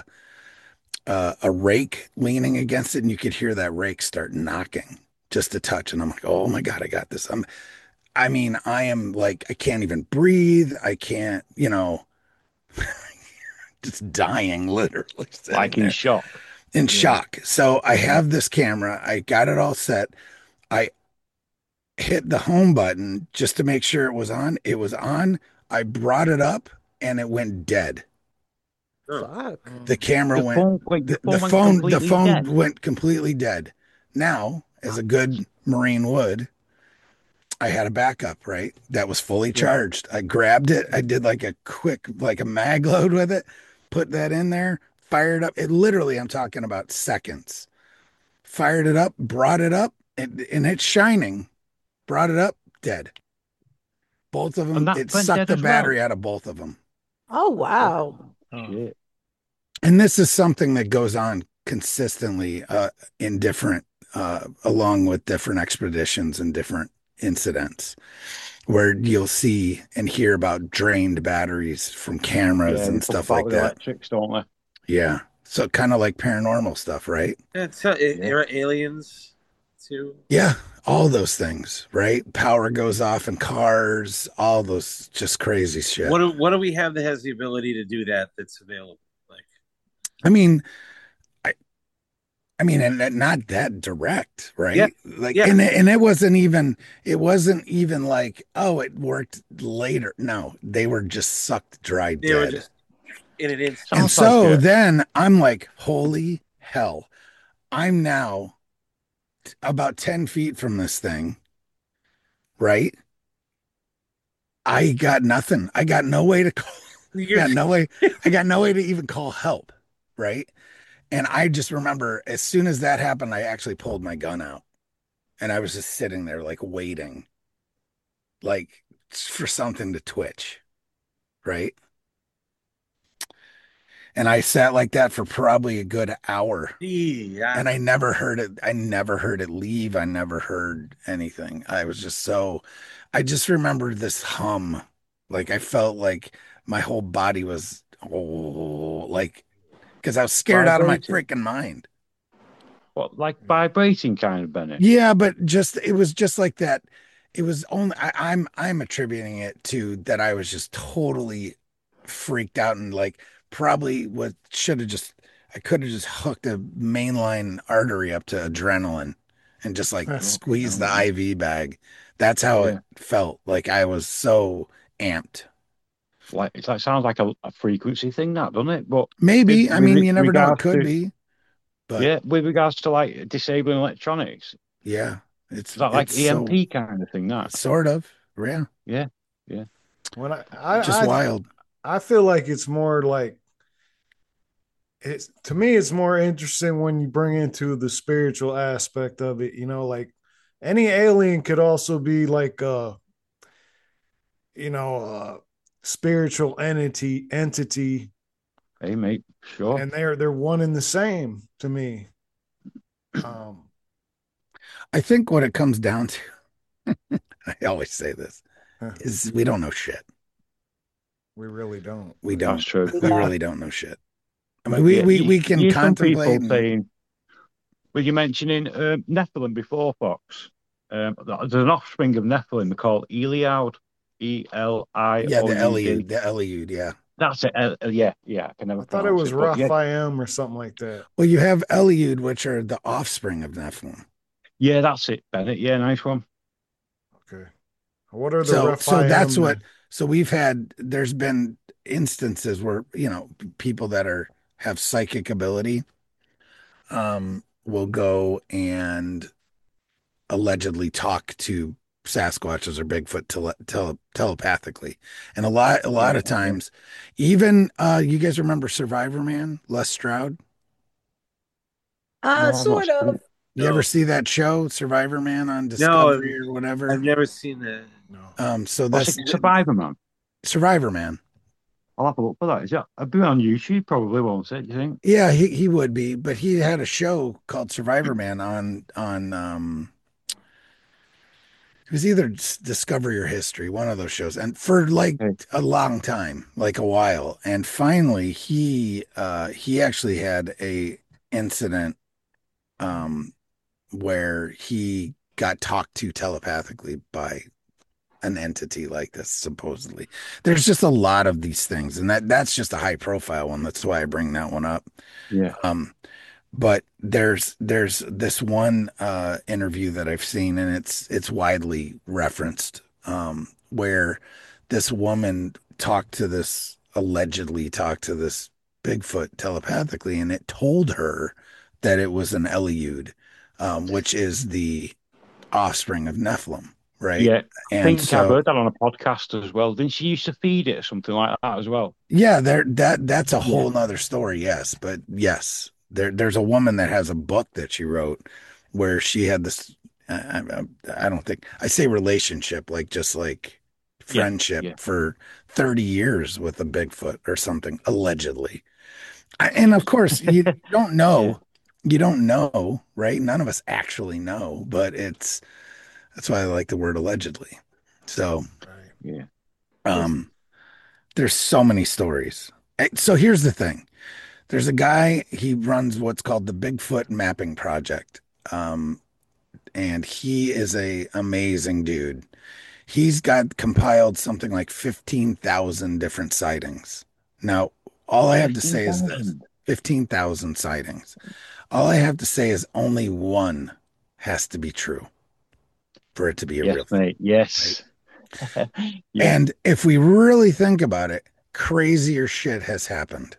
rake leaning against it, and you could hear that rake start knocking just a touch, and I'm like, oh my God, I got this. I am like, I can't even breathe. I can't, just dying, literally. Like in shock. In shock. So I have this camera. I got it all set. I hit the home button just to make sure it was on. It was on. I brought it up, and it went dead. Fuck. The camera the phone went completely dead. Now, as a good Marine would, I had a backup, right? That was fully charged. I grabbed it. I did like a quick, like a mag load with it, put that in there, fired up. It literally, I'm talking about seconds. Fired it up, brought it up, and it's shining. Brought it up, dead. Both of them, it sucked the battery out of both of them. Oh, wow. Oh, shit. And this is something that goes on consistently in different, along with different expeditions and different incidents, where you'll see and hear about drained batteries from cameras and stuff like that. Electrics, don't they? Yeah. So kind of like paranormal stuff, right? There are aliens too. Yeah. All those things, right? Power goes off in cars, all those just crazy shit. What do we have that has the ability to do that that's available? Like, and not that direct, right? Yeah. Like, and it wasn't even like, oh, it worked later. No, they were just sucked dry dead. They were just in an instant. And so then I'm like, holy hell. I'm now about 10 feet from this thing, right? I got nothing. I got no way to call. I got no way to even call help, right? And I just remember as soon as that happened, I actually pulled my gun out, and I was just sitting there like waiting, like for something to twitch, right? And I sat like that for probably a good hour. Yeah. And I never heard it. I never heard it leave. I never heard anything. I just remember this hum. Like I felt like my whole body was like, because I was scared out of my freaking mind. What, like vibrating kind of, Bennett? Yeah, but it was just like that. It was only I'm attributing it to that I was just totally freaked out and like probably what should have just I could have just hooked a mainline artery up to adrenaline and just like squeezed the IV bag. That's how it felt. Like I was so amped. Like it sounds like a frequency thing, that doesn't it? But maybe I mean you never know. It could be. But yeah, with regards to like disabling electronics. Yeah. Is that like EMP kind of thing? That sort of, yeah. When I just wild. I feel like it's more like it's to me. It's more interesting when you bring into the spiritual aspect of it. You know, like any alien could also be like spiritual entity. Hey, mate, sure. And they're one and the same to me. I think what it comes down to, I always say this, is we don't know shit. We really don't. We don't. That's true. We really don't know shit. I mean, we can contemplate. Saying, were you mentioning Nephilim before, Fox? There's an offspring of Nephilim called Eliud. E-L-I-O-U-D. Yeah, the Eliud, yeah. That's it. Yeah. I can never. I thought it was Raphaim or something like that. Well, you have Eliud, which are the offspring of Nephilim. Yeah, that's it, Bennett. Yeah, nice one. Okay. What are the Raphaim? So that's what. So there's been instances where people that have psychic ability, will go and allegedly talk to Sasquatches or Bigfoot telepathically, and a lot of times, even you guys remember Survivor Man, Les Stroud? Sort of. You ever see that show, Survivor Man, on Discovery or whatever? I've never seen that. No. So that's Survivor Man. Survivor Man. I'll have a look for that. Is that? I'll be on YouTube, probably, won't it? Do you think? Yeah, he would be, but he had a show called Survivor Man on it was either Discovery or History, one of those shows, and for like a long time, like a while. And finally, he actually had a incident where he got talked to telepathically by an entity like this. Supposedly, there's just a lot of these things, and that's just a high profile one. That's why I bring that one up. Yeah. But there's this one interview that I've seen, and it's widely referenced, where this woman allegedly talked to this Bigfoot telepathically, and it told her that it was an Eliud, which is the offspring of Nephilim, right? Yeah, I think I've heard that on a podcast as well. Didn't she used to feed it or something like that as well? Yeah, that's a whole nother story, yes. But yes. There's a woman that has a book that she wrote where she had this, I don't think I say relationship, like just like friendship for 30 years with a Bigfoot or something, allegedly. And of course, you don't know. You don't know, right? None of us actually know, but that's why I like the word allegedly. So, there's so many stories. So here's the thing. There's a guy, he runs what's called the Bigfoot Mapping Project. And he is a amazing dude. He's got compiled something like 15,000 different sightings. Now, all I have to say is this, 15,000 sightings. All I have to say is only one has to be true for it to be a real thing. Mate, yes. Right? And if we really think about it, crazier shit has happened.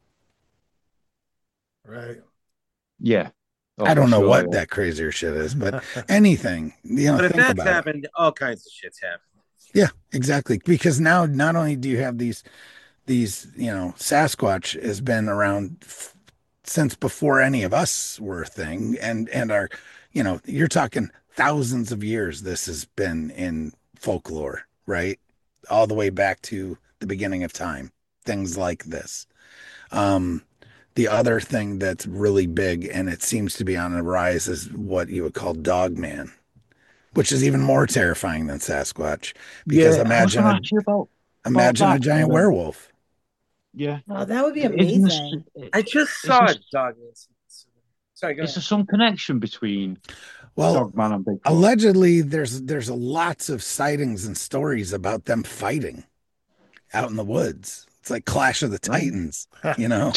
Right. Yeah. I don't know what that crazier shit is, but anything, But if think that's about happened, all kinds of shit's happened. Yeah, exactly. Because now not only do you have these, Sasquatch has been around since before any of us were a thing, and are, you're talking thousands of years. This has been in folklore, right? All the way back to the beginning of time, things like this. The other thing that's really big, and it seems to be on the rise, is what you would call Dogman, which is even more terrifying than Sasquatch. Because imagine a giant werewolf. Yeah. Oh, that would be amazing. I just saw Dogman. Sorry, go ahead. Is there some connection between Well, Dogman and Bigfoot. allegedly, there's lots of sightings and stories about them fighting out in the woods. It's like Clash of the Titans, you know.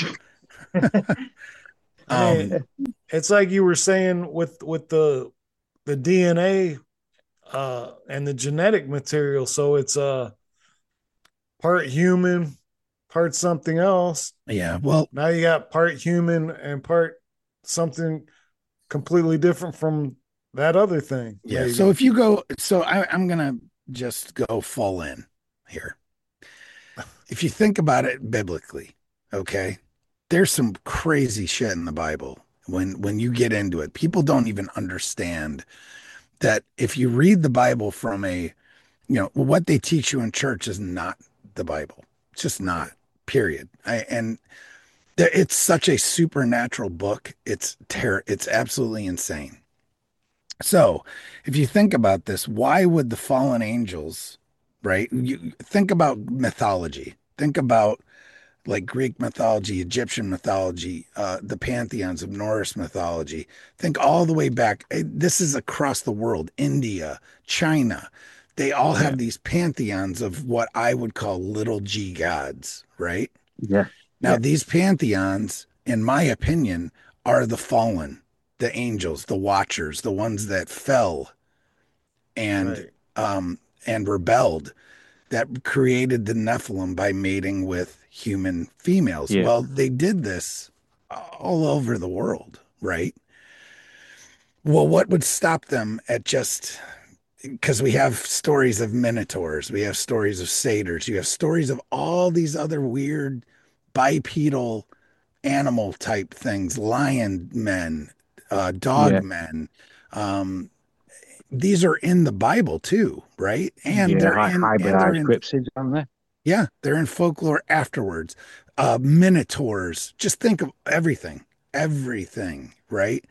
I mean, it's like you were saying with the DNA and the genetic material. So it's part human, part something else. Yeah. Well, now you got part human and part something completely different from that other thing. Yeah. Maybe. So if you go, I'm gonna just go full in here. If you think about it biblically, okay, there's some crazy shit in the Bible. When you get into it, people don't even understand that if you read the Bible from what they teach you in church is not the Bible. It's just not. Period. It's such a supernatural book. It's absolutely insane. So, if you think about this, why would the fallen angels, right? You think about mythology. Think about like Greek mythology, Egyptian mythology, the pantheons of Norse mythology. Think all the way back. This is across the world, India, China. They all have these pantheons of what I would call little g gods, right? Yeah. Now, these pantheons, in my opinion, are the fallen, the angels, the watchers, the ones that fell and rebelled, that created the Nephilim by mating with human females. Yeah. Well, they did this all over the world, right? Well, what would stop them at just, because we have stories of minotaurs, we have stories of satyrs, you have stories of all these other weird bipedal animal type things, lion men, dog men. These are in the Bible too, right? And they're like hybridized cryptids, aren't they? Yeah, they're in folklore afterwards. Minotaurs. Just think of everything, right?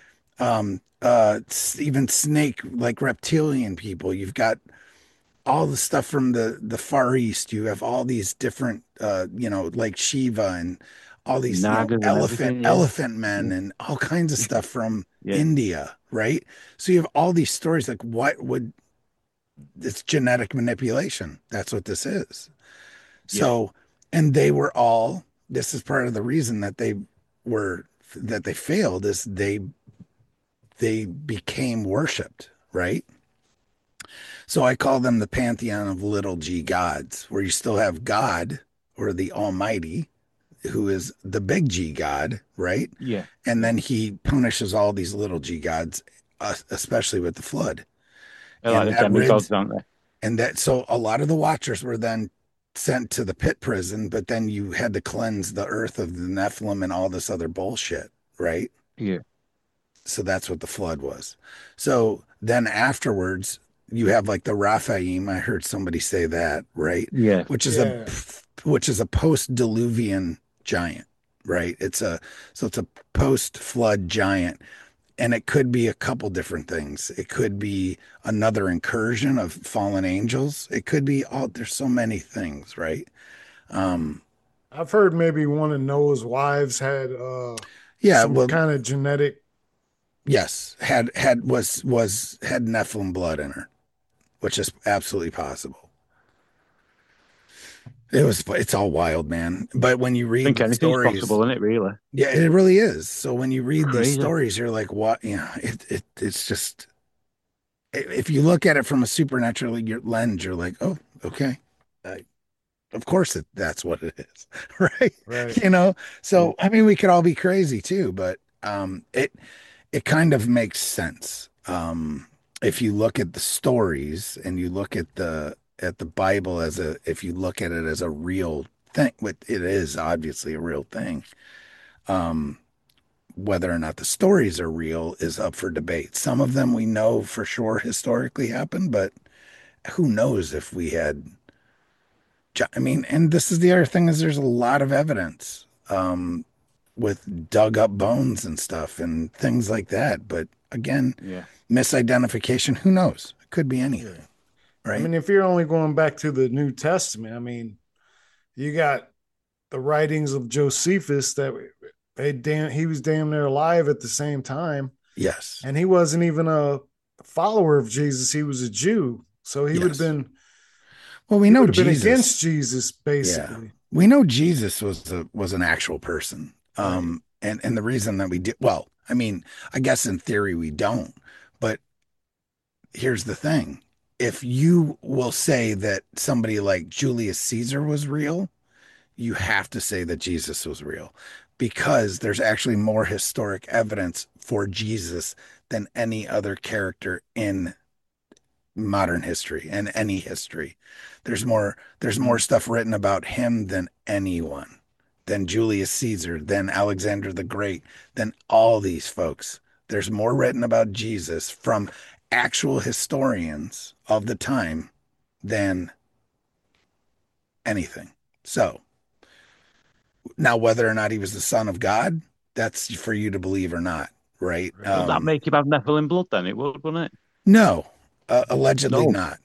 Even snake, like reptilian people. You've got all the stuff from the Far East. You have all these different, like Shiva and all these elephant men and all kinds of stuff from India, right? So you have all these stories. Like, what would it's genetic manipulation? That's what this is. So, and they were all. This is part of the reason that they failed is they became worshipped, right? So I call them the pantheon of little g gods, where you still have God or the Almighty, who is the big G God, right? Yeah. And then he punishes all these little g gods, especially with the flood. Like the demigods, aren't they? And so a lot of the watchers were then sent to the pit prison, but then you had to cleanse the earth of the Nephilim and all this other bullshit, right? Yeah. So that's what the flood was. So then afterwards, you have like the Raphaim. I heard somebody say that, right? Yeah. Which is a post-diluvian giant, right? It's a post-flood giant, and it could be a couple different things. It could be another incursion of fallen angels. It could be there's so many things, right? I've heard maybe one of Noah's wives had some kind of genetic. Yes, had Nephilim blood in her, which is absolutely possible. It's all wild, man. But when you read the stories, possible, isn't it? Really? Yeah, it really is. So when you read these stories, you're like, what? It's just, if you look at it from a supernatural lens, you're like, oh, okay. Of course that's what it is. Right. So, I mean, we could all be crazy too, but it kind of makes sense. If you look at the stories and you look at the Bible if you look at it as a real thing, it is obviously a real thing. Whether or not the stories are real is up for debate. Some of them we know for sure historically happened, but who knows if we had, I mean, and this is the other thing is there's a lot of evidence, with dug up bones and stuff and things like that. But again, misidentification, who knows? It could be anything. Right. I mean, if you're only going back to the New Testament, I mean, you got the writings of Josephus that he was damn near alive at the same time. Yes. And he wasn't even a follower of Jesus. He was a Jew. So he would have been, well, we know Jesus been against Jesus, basically. Yeah. We know Jesus was an actual person. And the reason that we did, well, I mean, I guess in theory we don't, but here's the thing. If you will say that somebody like Julius Caesar was real, you have to say that Jesus was real, because there's actually more historic evidence for Jesus than any other character in modern history and any history. There's more stuff written about him than anyone, than Julius Caesar, than Alexander the Great, than all these folks. There's more written about Jesus from actual historians of the time than anything. So now, whether or not he was the son of God, that's for you to believe or not, right? Would that make him have Nephilim blood then? It would, wouldn't it? No, allegedly not.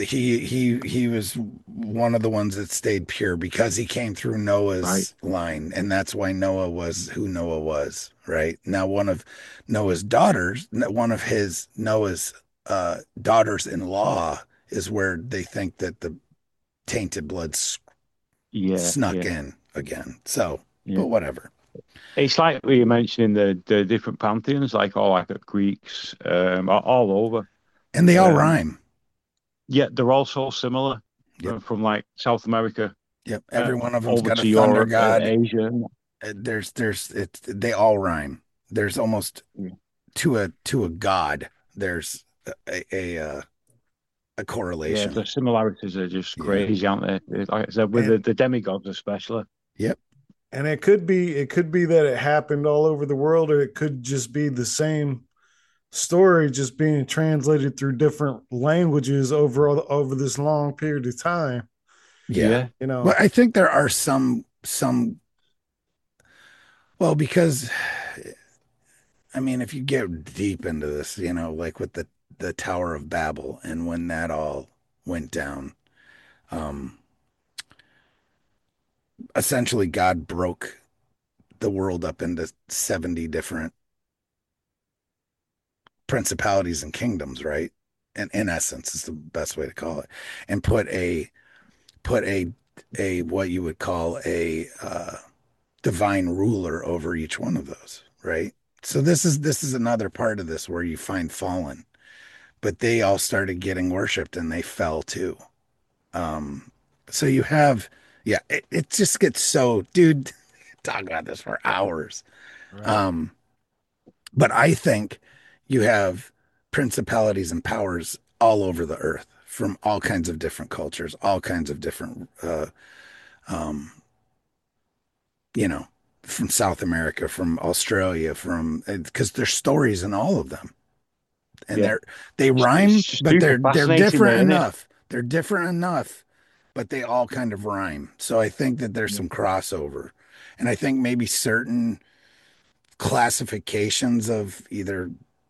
He was one of the ones that stayed pure because he came through Noah's line, and that's why Noah was who Noah was. Right now, one of Noah's daughters, Noah's daughters-in-law, is where they think that the tainted blood snuck in again. So, but whatever. It's like we were mentioning the different pantheons, like the Greeks, all over, and they all rhyme. Yeah, they're all so similar. From like South America. Yep, every one of them's got a thunder Europe, god. Asia. They all rhyme. There's almost to a god. There's a correlation. Yeah, the similarities are just crazy, aren't they? Like I said, with the demigods especially. Yep. And it could be that it happened all over the world, or it could just be the same story just being translated through different languages over this long period of time. Yeah. Well, I think there are some well, because I mean, if you get deep into this, like with the Tower of Babel and when that all went down, essentially God broke the world up into 70 different principalities and kingdoms, right? And in essence, is the best way to call it, and put a what you would call a divine ruler over each one of those, right? So this is another part of this where you find fallen, but they all started getting worshipped and they fell too. So you have, it just gets so, dude, talk about this for hours. Right. But I think you have principalities and powers all over the earth from all kinds of different cultures, all kinds of different, from South America, from Australia, because there's stories in all of them, and they rhyme, but they're different enough. They're different enough, but they all kind of rhyme. So I think that there's some crossover, and I think maybe certain classifications of either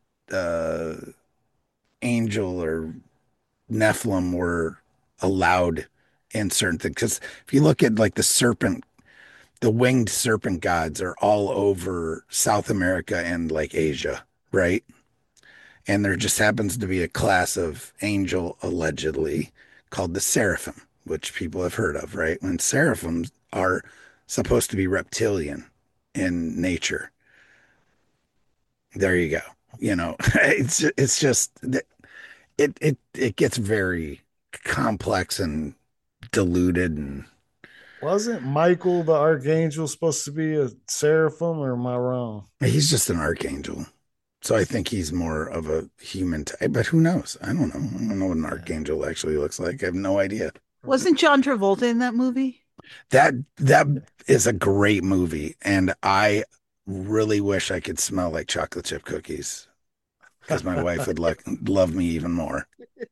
angel or Nephilim were allowed in certain things. Because if you look at like the winged serpent gods are all over South America and like Asia, right? And there just happens to be a class of angel allegedly called the seraphim, which people have heard of, right? When seraphims are supposed to be reptilian in nature. There you go. It's just that it gets very complex and diluted. And wasn't Michael the archangel supposed to be a seraphim, or am I wrong? He's just an archangel. So I think he's more of a human type, but who knows? I don't know. I don't know what an archangel actually looks like. I have no idea. Wasn't John Travolta in that movie? That is a great movie, and I really wish I could smell like chocolate chip cookies, because my wife would love me even more.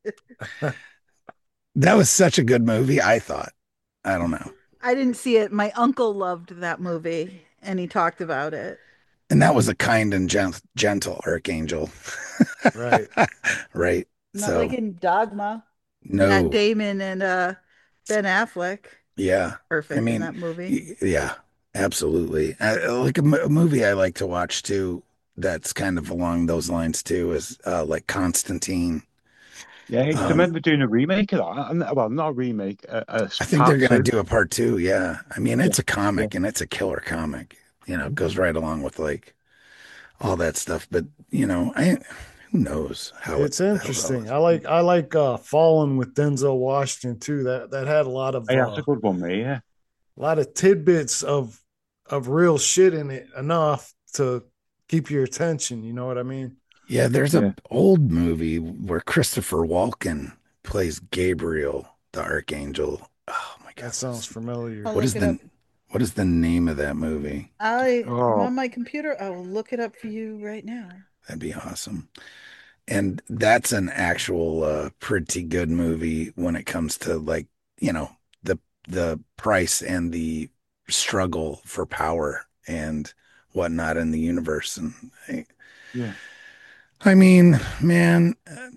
That was such a good movie, I thought. I don't know. I didn't see it. My uncle loved that movie, and he talked about it. And that was a kind and gentle archangel. Right. Right. Not like in Dogma. No. Matt Damon and Ben Affleck. Yeah. Perfect in that movie. Yeah, absolutely. Like a movie I like to watch too that's kind of along those lines too, is like Constantine. Yeah, I remember doing a remake of that. Well, not a remake, I think they're part going to two. do a part two. Yeah. I mean, Yeah, it's a yeah. comic and it's a killer comic. It goes right along with like all that stuff. But, who knows how It's how well interesting. it's I like Fallen with Denzel Washington too. That had Yeah, that's a good one, mate. Yeah. a lot of tidbits of real shit in it, enough to keep your attention. You know what I mean? Yeah, there's Yeah. a old movie where Christopher Walken plays Gabriel, the Archangel. Oh my God. That sounds familiar. I'll What look is it up. what is the name of that movie? I'm Oh, on my computer. I will look it up for you right now. That'd be awesome. And that's an actual pretty good movie when it comes to like, the price and the struggle for power and whatnot in the universe. And yeah. I mean, man,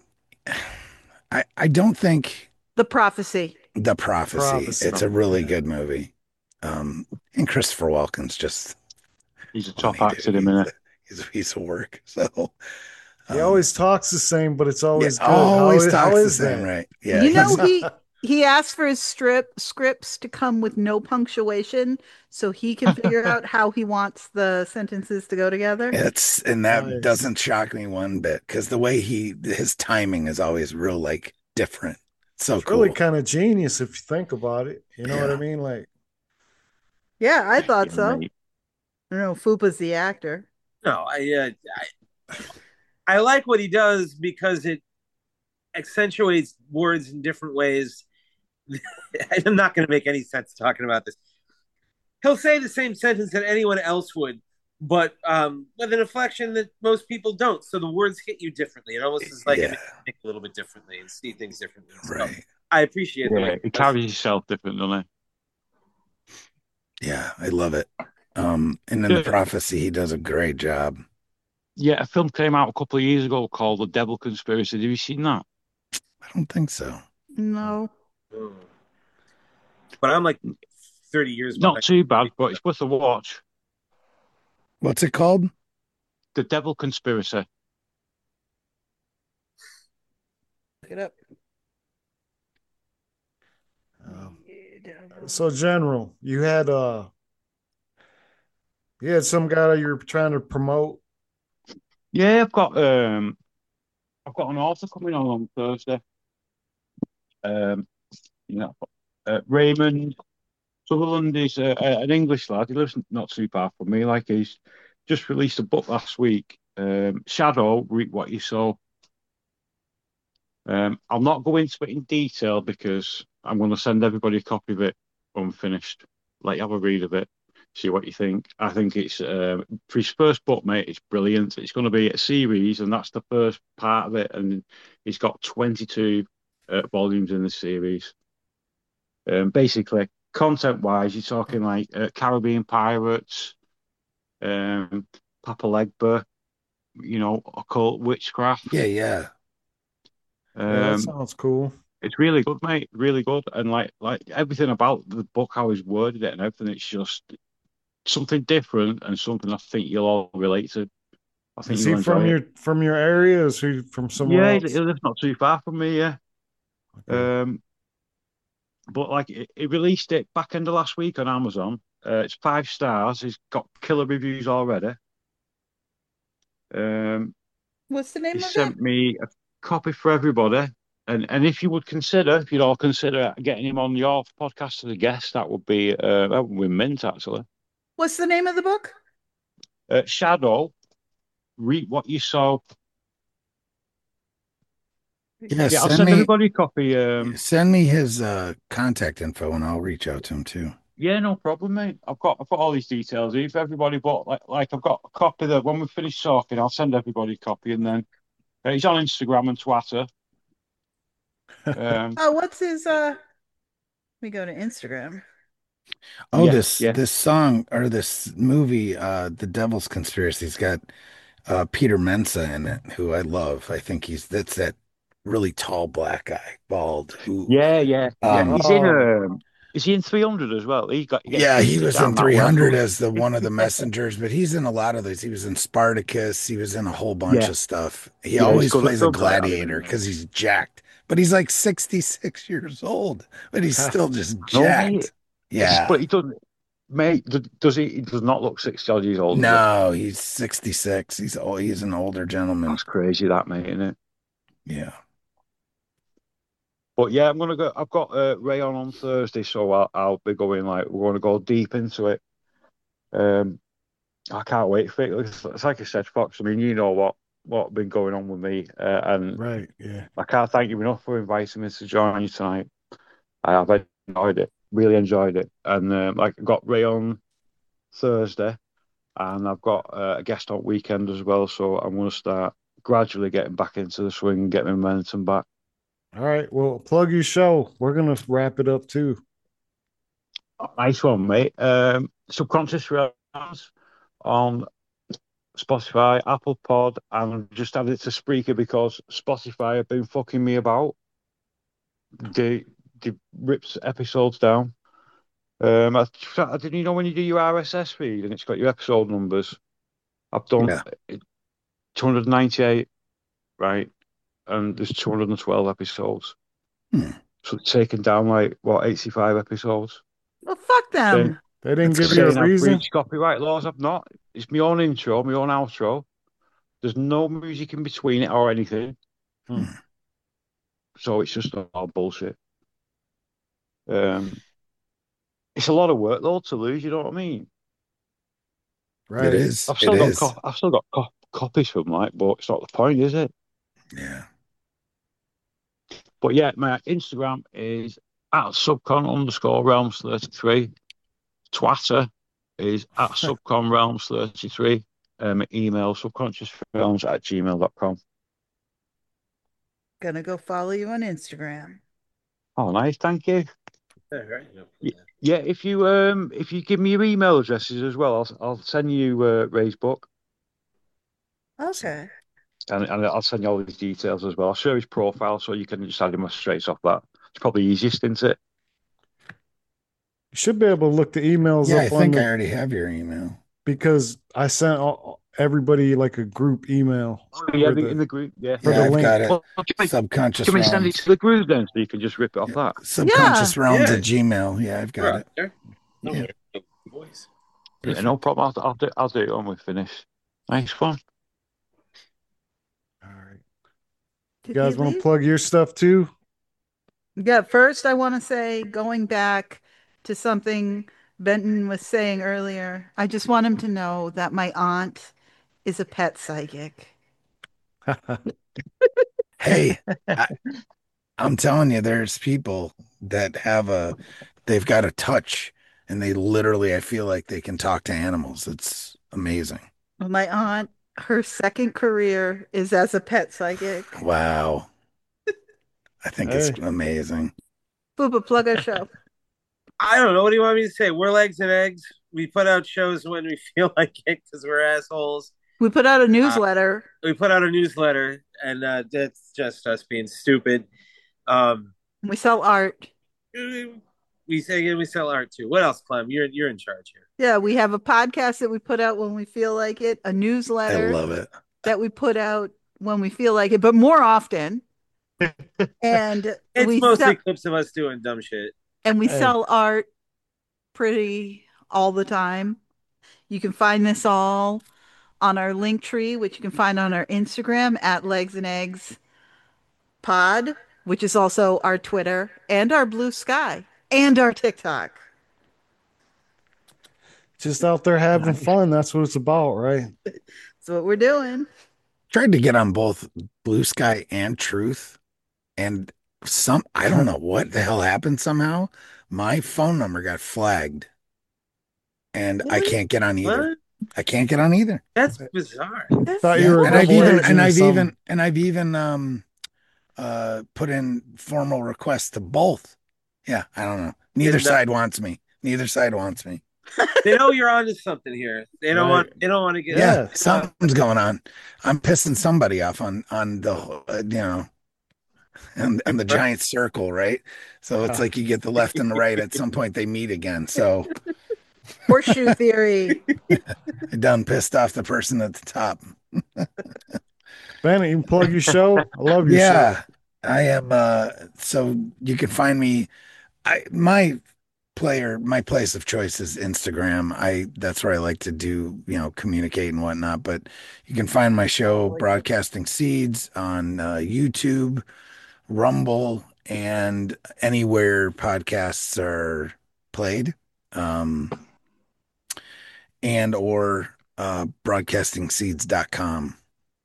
I don't think The Prophecy. The Prophecy, Prophecy. it's a really Yeah. good movie. And Christopher Walken's just He's a top funny, actor dude. in a minute. He's a piece of work. So He um, always talks the same, but it's yeah, always good. always How talks the is same, that? right? Yeah, You know, he's he asked for his scripts to come with no punctuation so he can figure out how he wants the sentences to go together. and that Nice. doesn't shock me one bit because the way his timing is always real like different. So It's really cool. kind of genius if you think about it. You know what I Yeah. mean? Like, Yeah, I thought Yeah, so. mate. I don't know, Fupa's the actor. No, I like what he does because it accentuates words in different ways. I'm not going to make any sense talking about this. He'll say the same sentence that anyone else would, but with an inflection that most people don't. So the words hit you differently. It almost is like it Yeah. makes you think a little bit differently and see things differently. So Right. I appreciate the way Yeah, he carries himself different, doesn't Yeah, I love it. And in he? The Prophecy, he does a great job. Yeah, a film came out a couple of years ago called The Devil Conspiracy. Have you seen that? I don't think so. No. But I'm like 30 years Not behind. too bad, but it's worth a watch. What's it called? The Devil Conspiracy. Look it up. so General, you had some guy that you're trying to promote. Yeah, I've got an author coming on Thursday. Um, you know, Raymond Sutherland is an English lad. He lives not too far from me. Like he's just released a book last week. Shadow, Reap What You Sow. I'll not go into it in detail because I'm going to send everybody a copy of it unfinished. Let you have a read of it, see what you think. I think it's for his first book, mate. It's brilliant. It's going to be a series, and that's the first part of it. And he's got 22 volumes in the series. Basically, content-wise, you're talking like Caribbean pirates, Papa Legba, occult witchcraft. Yeah, yeah. That sounds cool. It's really good, mate. Really good, and like everything about the book, how he's worded it and everything, it's just something different and something I think you'll all relate to. I think Is you'll he enjoy it. from your area? Is he from somewhere Yeah, else? he lives not too far from me. Yeah, but like he released it back end of last week on Amazon. It's 5 stars. He's got killer reviews already. What's the name He of sent it? me a copy for everybody. And if you'd all consider getting him on your podcast as a guest, that would be mint actually. What's the name of the book? Shadow, Reap What You Sow. Yeah, Yeah, I'll send everybody a copy. Send me his contact info and I'll reach out to him too. Yeah, no problem, mate. I've got all these details here for everybody. But like I've got a copy that when we finish talking, I'll send everybody a copy, and then he's on Instagram and Twitter. What's his Let me go to Instagram. Oh, Yeah, this song or this movie, The Devil's Conspiracy's got Peter Mensa in it, who I love. I think that's that really tall black guy, bald. Who, yeah. He's in Oh, Is he in 300 as well? He was in 300 as one of the messengers, but he's in a lot of those. He was in Spartacus. He was in a whole bunch of stuff. He always plays a gladiator because he's jacked. But he's like 66 years old, but he's still just jacked. But he doesn't, mate. Does he? He does not look 60 odd years old. No, he's 66. He's an older gentleman. That's crazy, that mate, isn't it? Yeah. But yeah, I'm gonna go. I've got Ray on Thursday, so I'll be going we're going to go deep into it. I can't wait for it. It's like I said, Fox. I mean, you know what been going on with me, and right, yeah. I can't thank you enough for inviting me to join you tonight. I have enjoyed it, really enjoyed it, and I got Ray on Thursday, and I've got a guest on weekend as well. So I'm going to start gradually getting back into the swing and get my momentum back. All right. Well, plug your show. We're going to wrap it up too. Nice one, mate. Subconscious Realms on Spotify, Apple Pod, and I've just added it to Spreaker because Spotify have been fucking me about. They rips episodes down. I didn't, when you do your RSS feed and it's got your episode numbers, I've done 298, right? And there's 212 episodes. So it's taken down 85 episodes. Well, fuck them. They didn't give you a reason. Copyright laws. I've not. It's my own intro, my own outro. There's no music in between it or anything. So it's just all bullshit. It's a lot of work though to lose. You know what I mean? Right. It is. I've still got copies from but it's not the point, is it? Yeah. But yeah, my Instagram is at subcon_realms33. Twitter is at subconrealms33. My email subconsciousrealms@gmail.com. Gonna go follow you on Instagram. Oh, nice, thank you. Right. Yeah, if you give me your email addresses as well, I'll send you Ray's book. Okay. And I'll send you all his details as well. I'll share his profile so you can just add him straight off that. It's probably easiest, isn't it? You should be able to look the emails up. I think I already have your email. Because I sent everybody a group email. In the group, yeah. I've got it. Subconscious Realms. Can we send it to the group then so you can just rip it off that? Subconscious Realms at Gmail. Yeah, I've got it. Yeah, no problem. I'll do it when we finish. Nice one. All right. You guys want to plug your stuff too? Yeah, first I want to say, going back to something Benton was saying earlier, I just want him to know that my aunt is a pet psychic. Hey, I'm telling you, there's people that they've got a touch and they literally, I feel like they can talk to animals. It's amazing. Well, my aunt, her second career is as a pet psychic. Wow. I think it's amazing. Booba, plug our show. I don't know. What do you want me to say? We're Legs and Eggs. We put out shows when we feel like it because we're assholes. We put out a newsletter. And that's just us being stupid. We sell art. We sell art too. What else, Clem? You're in charge here. Yeah, we have a podcast that we put out when we feel like it. A newsletter. I love it. That we put out when we feel like it, but more often. And it's mostly clips of us doing dumb shit. And we sell art pretty all the time. You can find this all on our link tree, which you can find on our Instagram at Legs and Eggs Pod, which is also our Twitter and our Blue Sky and our TikTok. Just out there having fun. That's what it's about, right? That's what we're doing. Tried to get on both Blue Sky and Truth. And I don't know what the hell happened somehow. My phone number got flagged. And I can't get on either. What? I can't get on either. That's bizarre. I've even put in formal requests to both. Yeah, I don't know. Neither side wants me. They know you're onto something here. They don't want to get. Yeah, something's going on. I'm pissing somebody off on the and the giant circle, right? So it's like you get the left and the right. At some point, they meet again. So Horseshoe theory. I done pissed off the person at the top. Bennett, you can plug your show. I love your show. I am. So you can find me. My place of choice is Instagram. That's where I like to do, communicate and whatnot. But you can find my show, Broadcasting Seeds, on YouTube, Rumble, and anywhere podcasts are played, and or broadcastingseeds.com.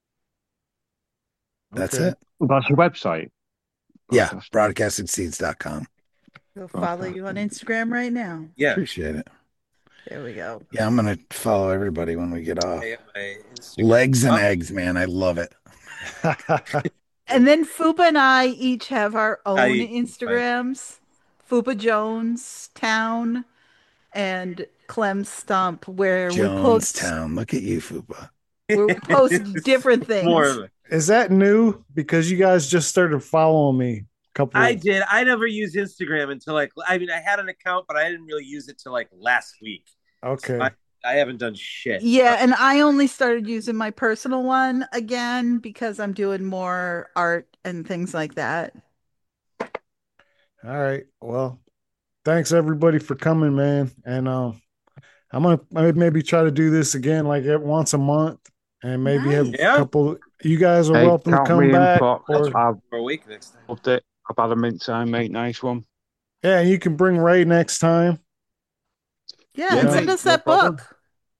That's it. That's your website. Yeah, broadcastingseeds.com. We'll follow you on Instagram right now. Yeah. Appreciate it. There we go. Yeah, I'm going to follow everybody when we get off. Legs and eggs, man. I love it. And then Fupa and I each have our own Instagrams. Fupa Jones Town and Clem Stump, where we post Town. Look at you, Fupa. We post different things. Is that new? Because you guys just started following me. I did. I never used Instagram until I had an account, but I didn't really use it till last week. Okay. So I haven't done shit. Yeah, and I only started using my personal one again because I'm doing more art and things like that. All right. Well, thanks everybody for coming, man. And I'm gonna maybe try to do this again once a month, and maybe have a couple. You guys are welcome to come back for a week next time. Loved it. About a mint time, mate. Nice one. Yeah, you can bring Ray next time. Yeah, and send us that book.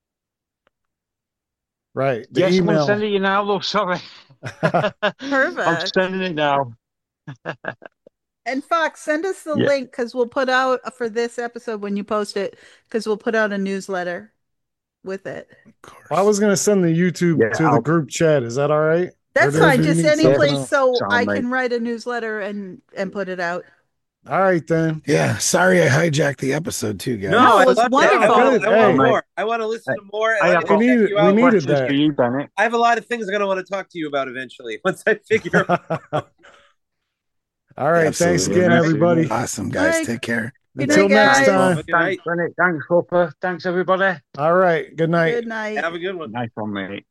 Right. Yes, email. I'm sending you now. Look, sorry. Perfect. I'm sending it now. And Fox, send us the link because we'll put out for this episode when you post it, because we'll put out a newsletter with it. Of course. Well, I was going to send the YouTube to the group chat. Is that all right? That's fine. Just any place so I can write a newsletter and put it out. All right, then. Yeah. Sorry I hijacked the episode too, guys. No, it was wonderful. I want more. I want to listen to more. We needed that. For you, Bennett. I have a lot of things I'm going to want to talk to you about eventually once I figure out. All right. Absolutely. Thanks again, everybody. Awesome, guys. Right. Take care. Until next time. Thanks, Bennett. Thanks, Hopper. Thanks, everybody. All right. Good night. Good night. Have a good one. Nice one, mate.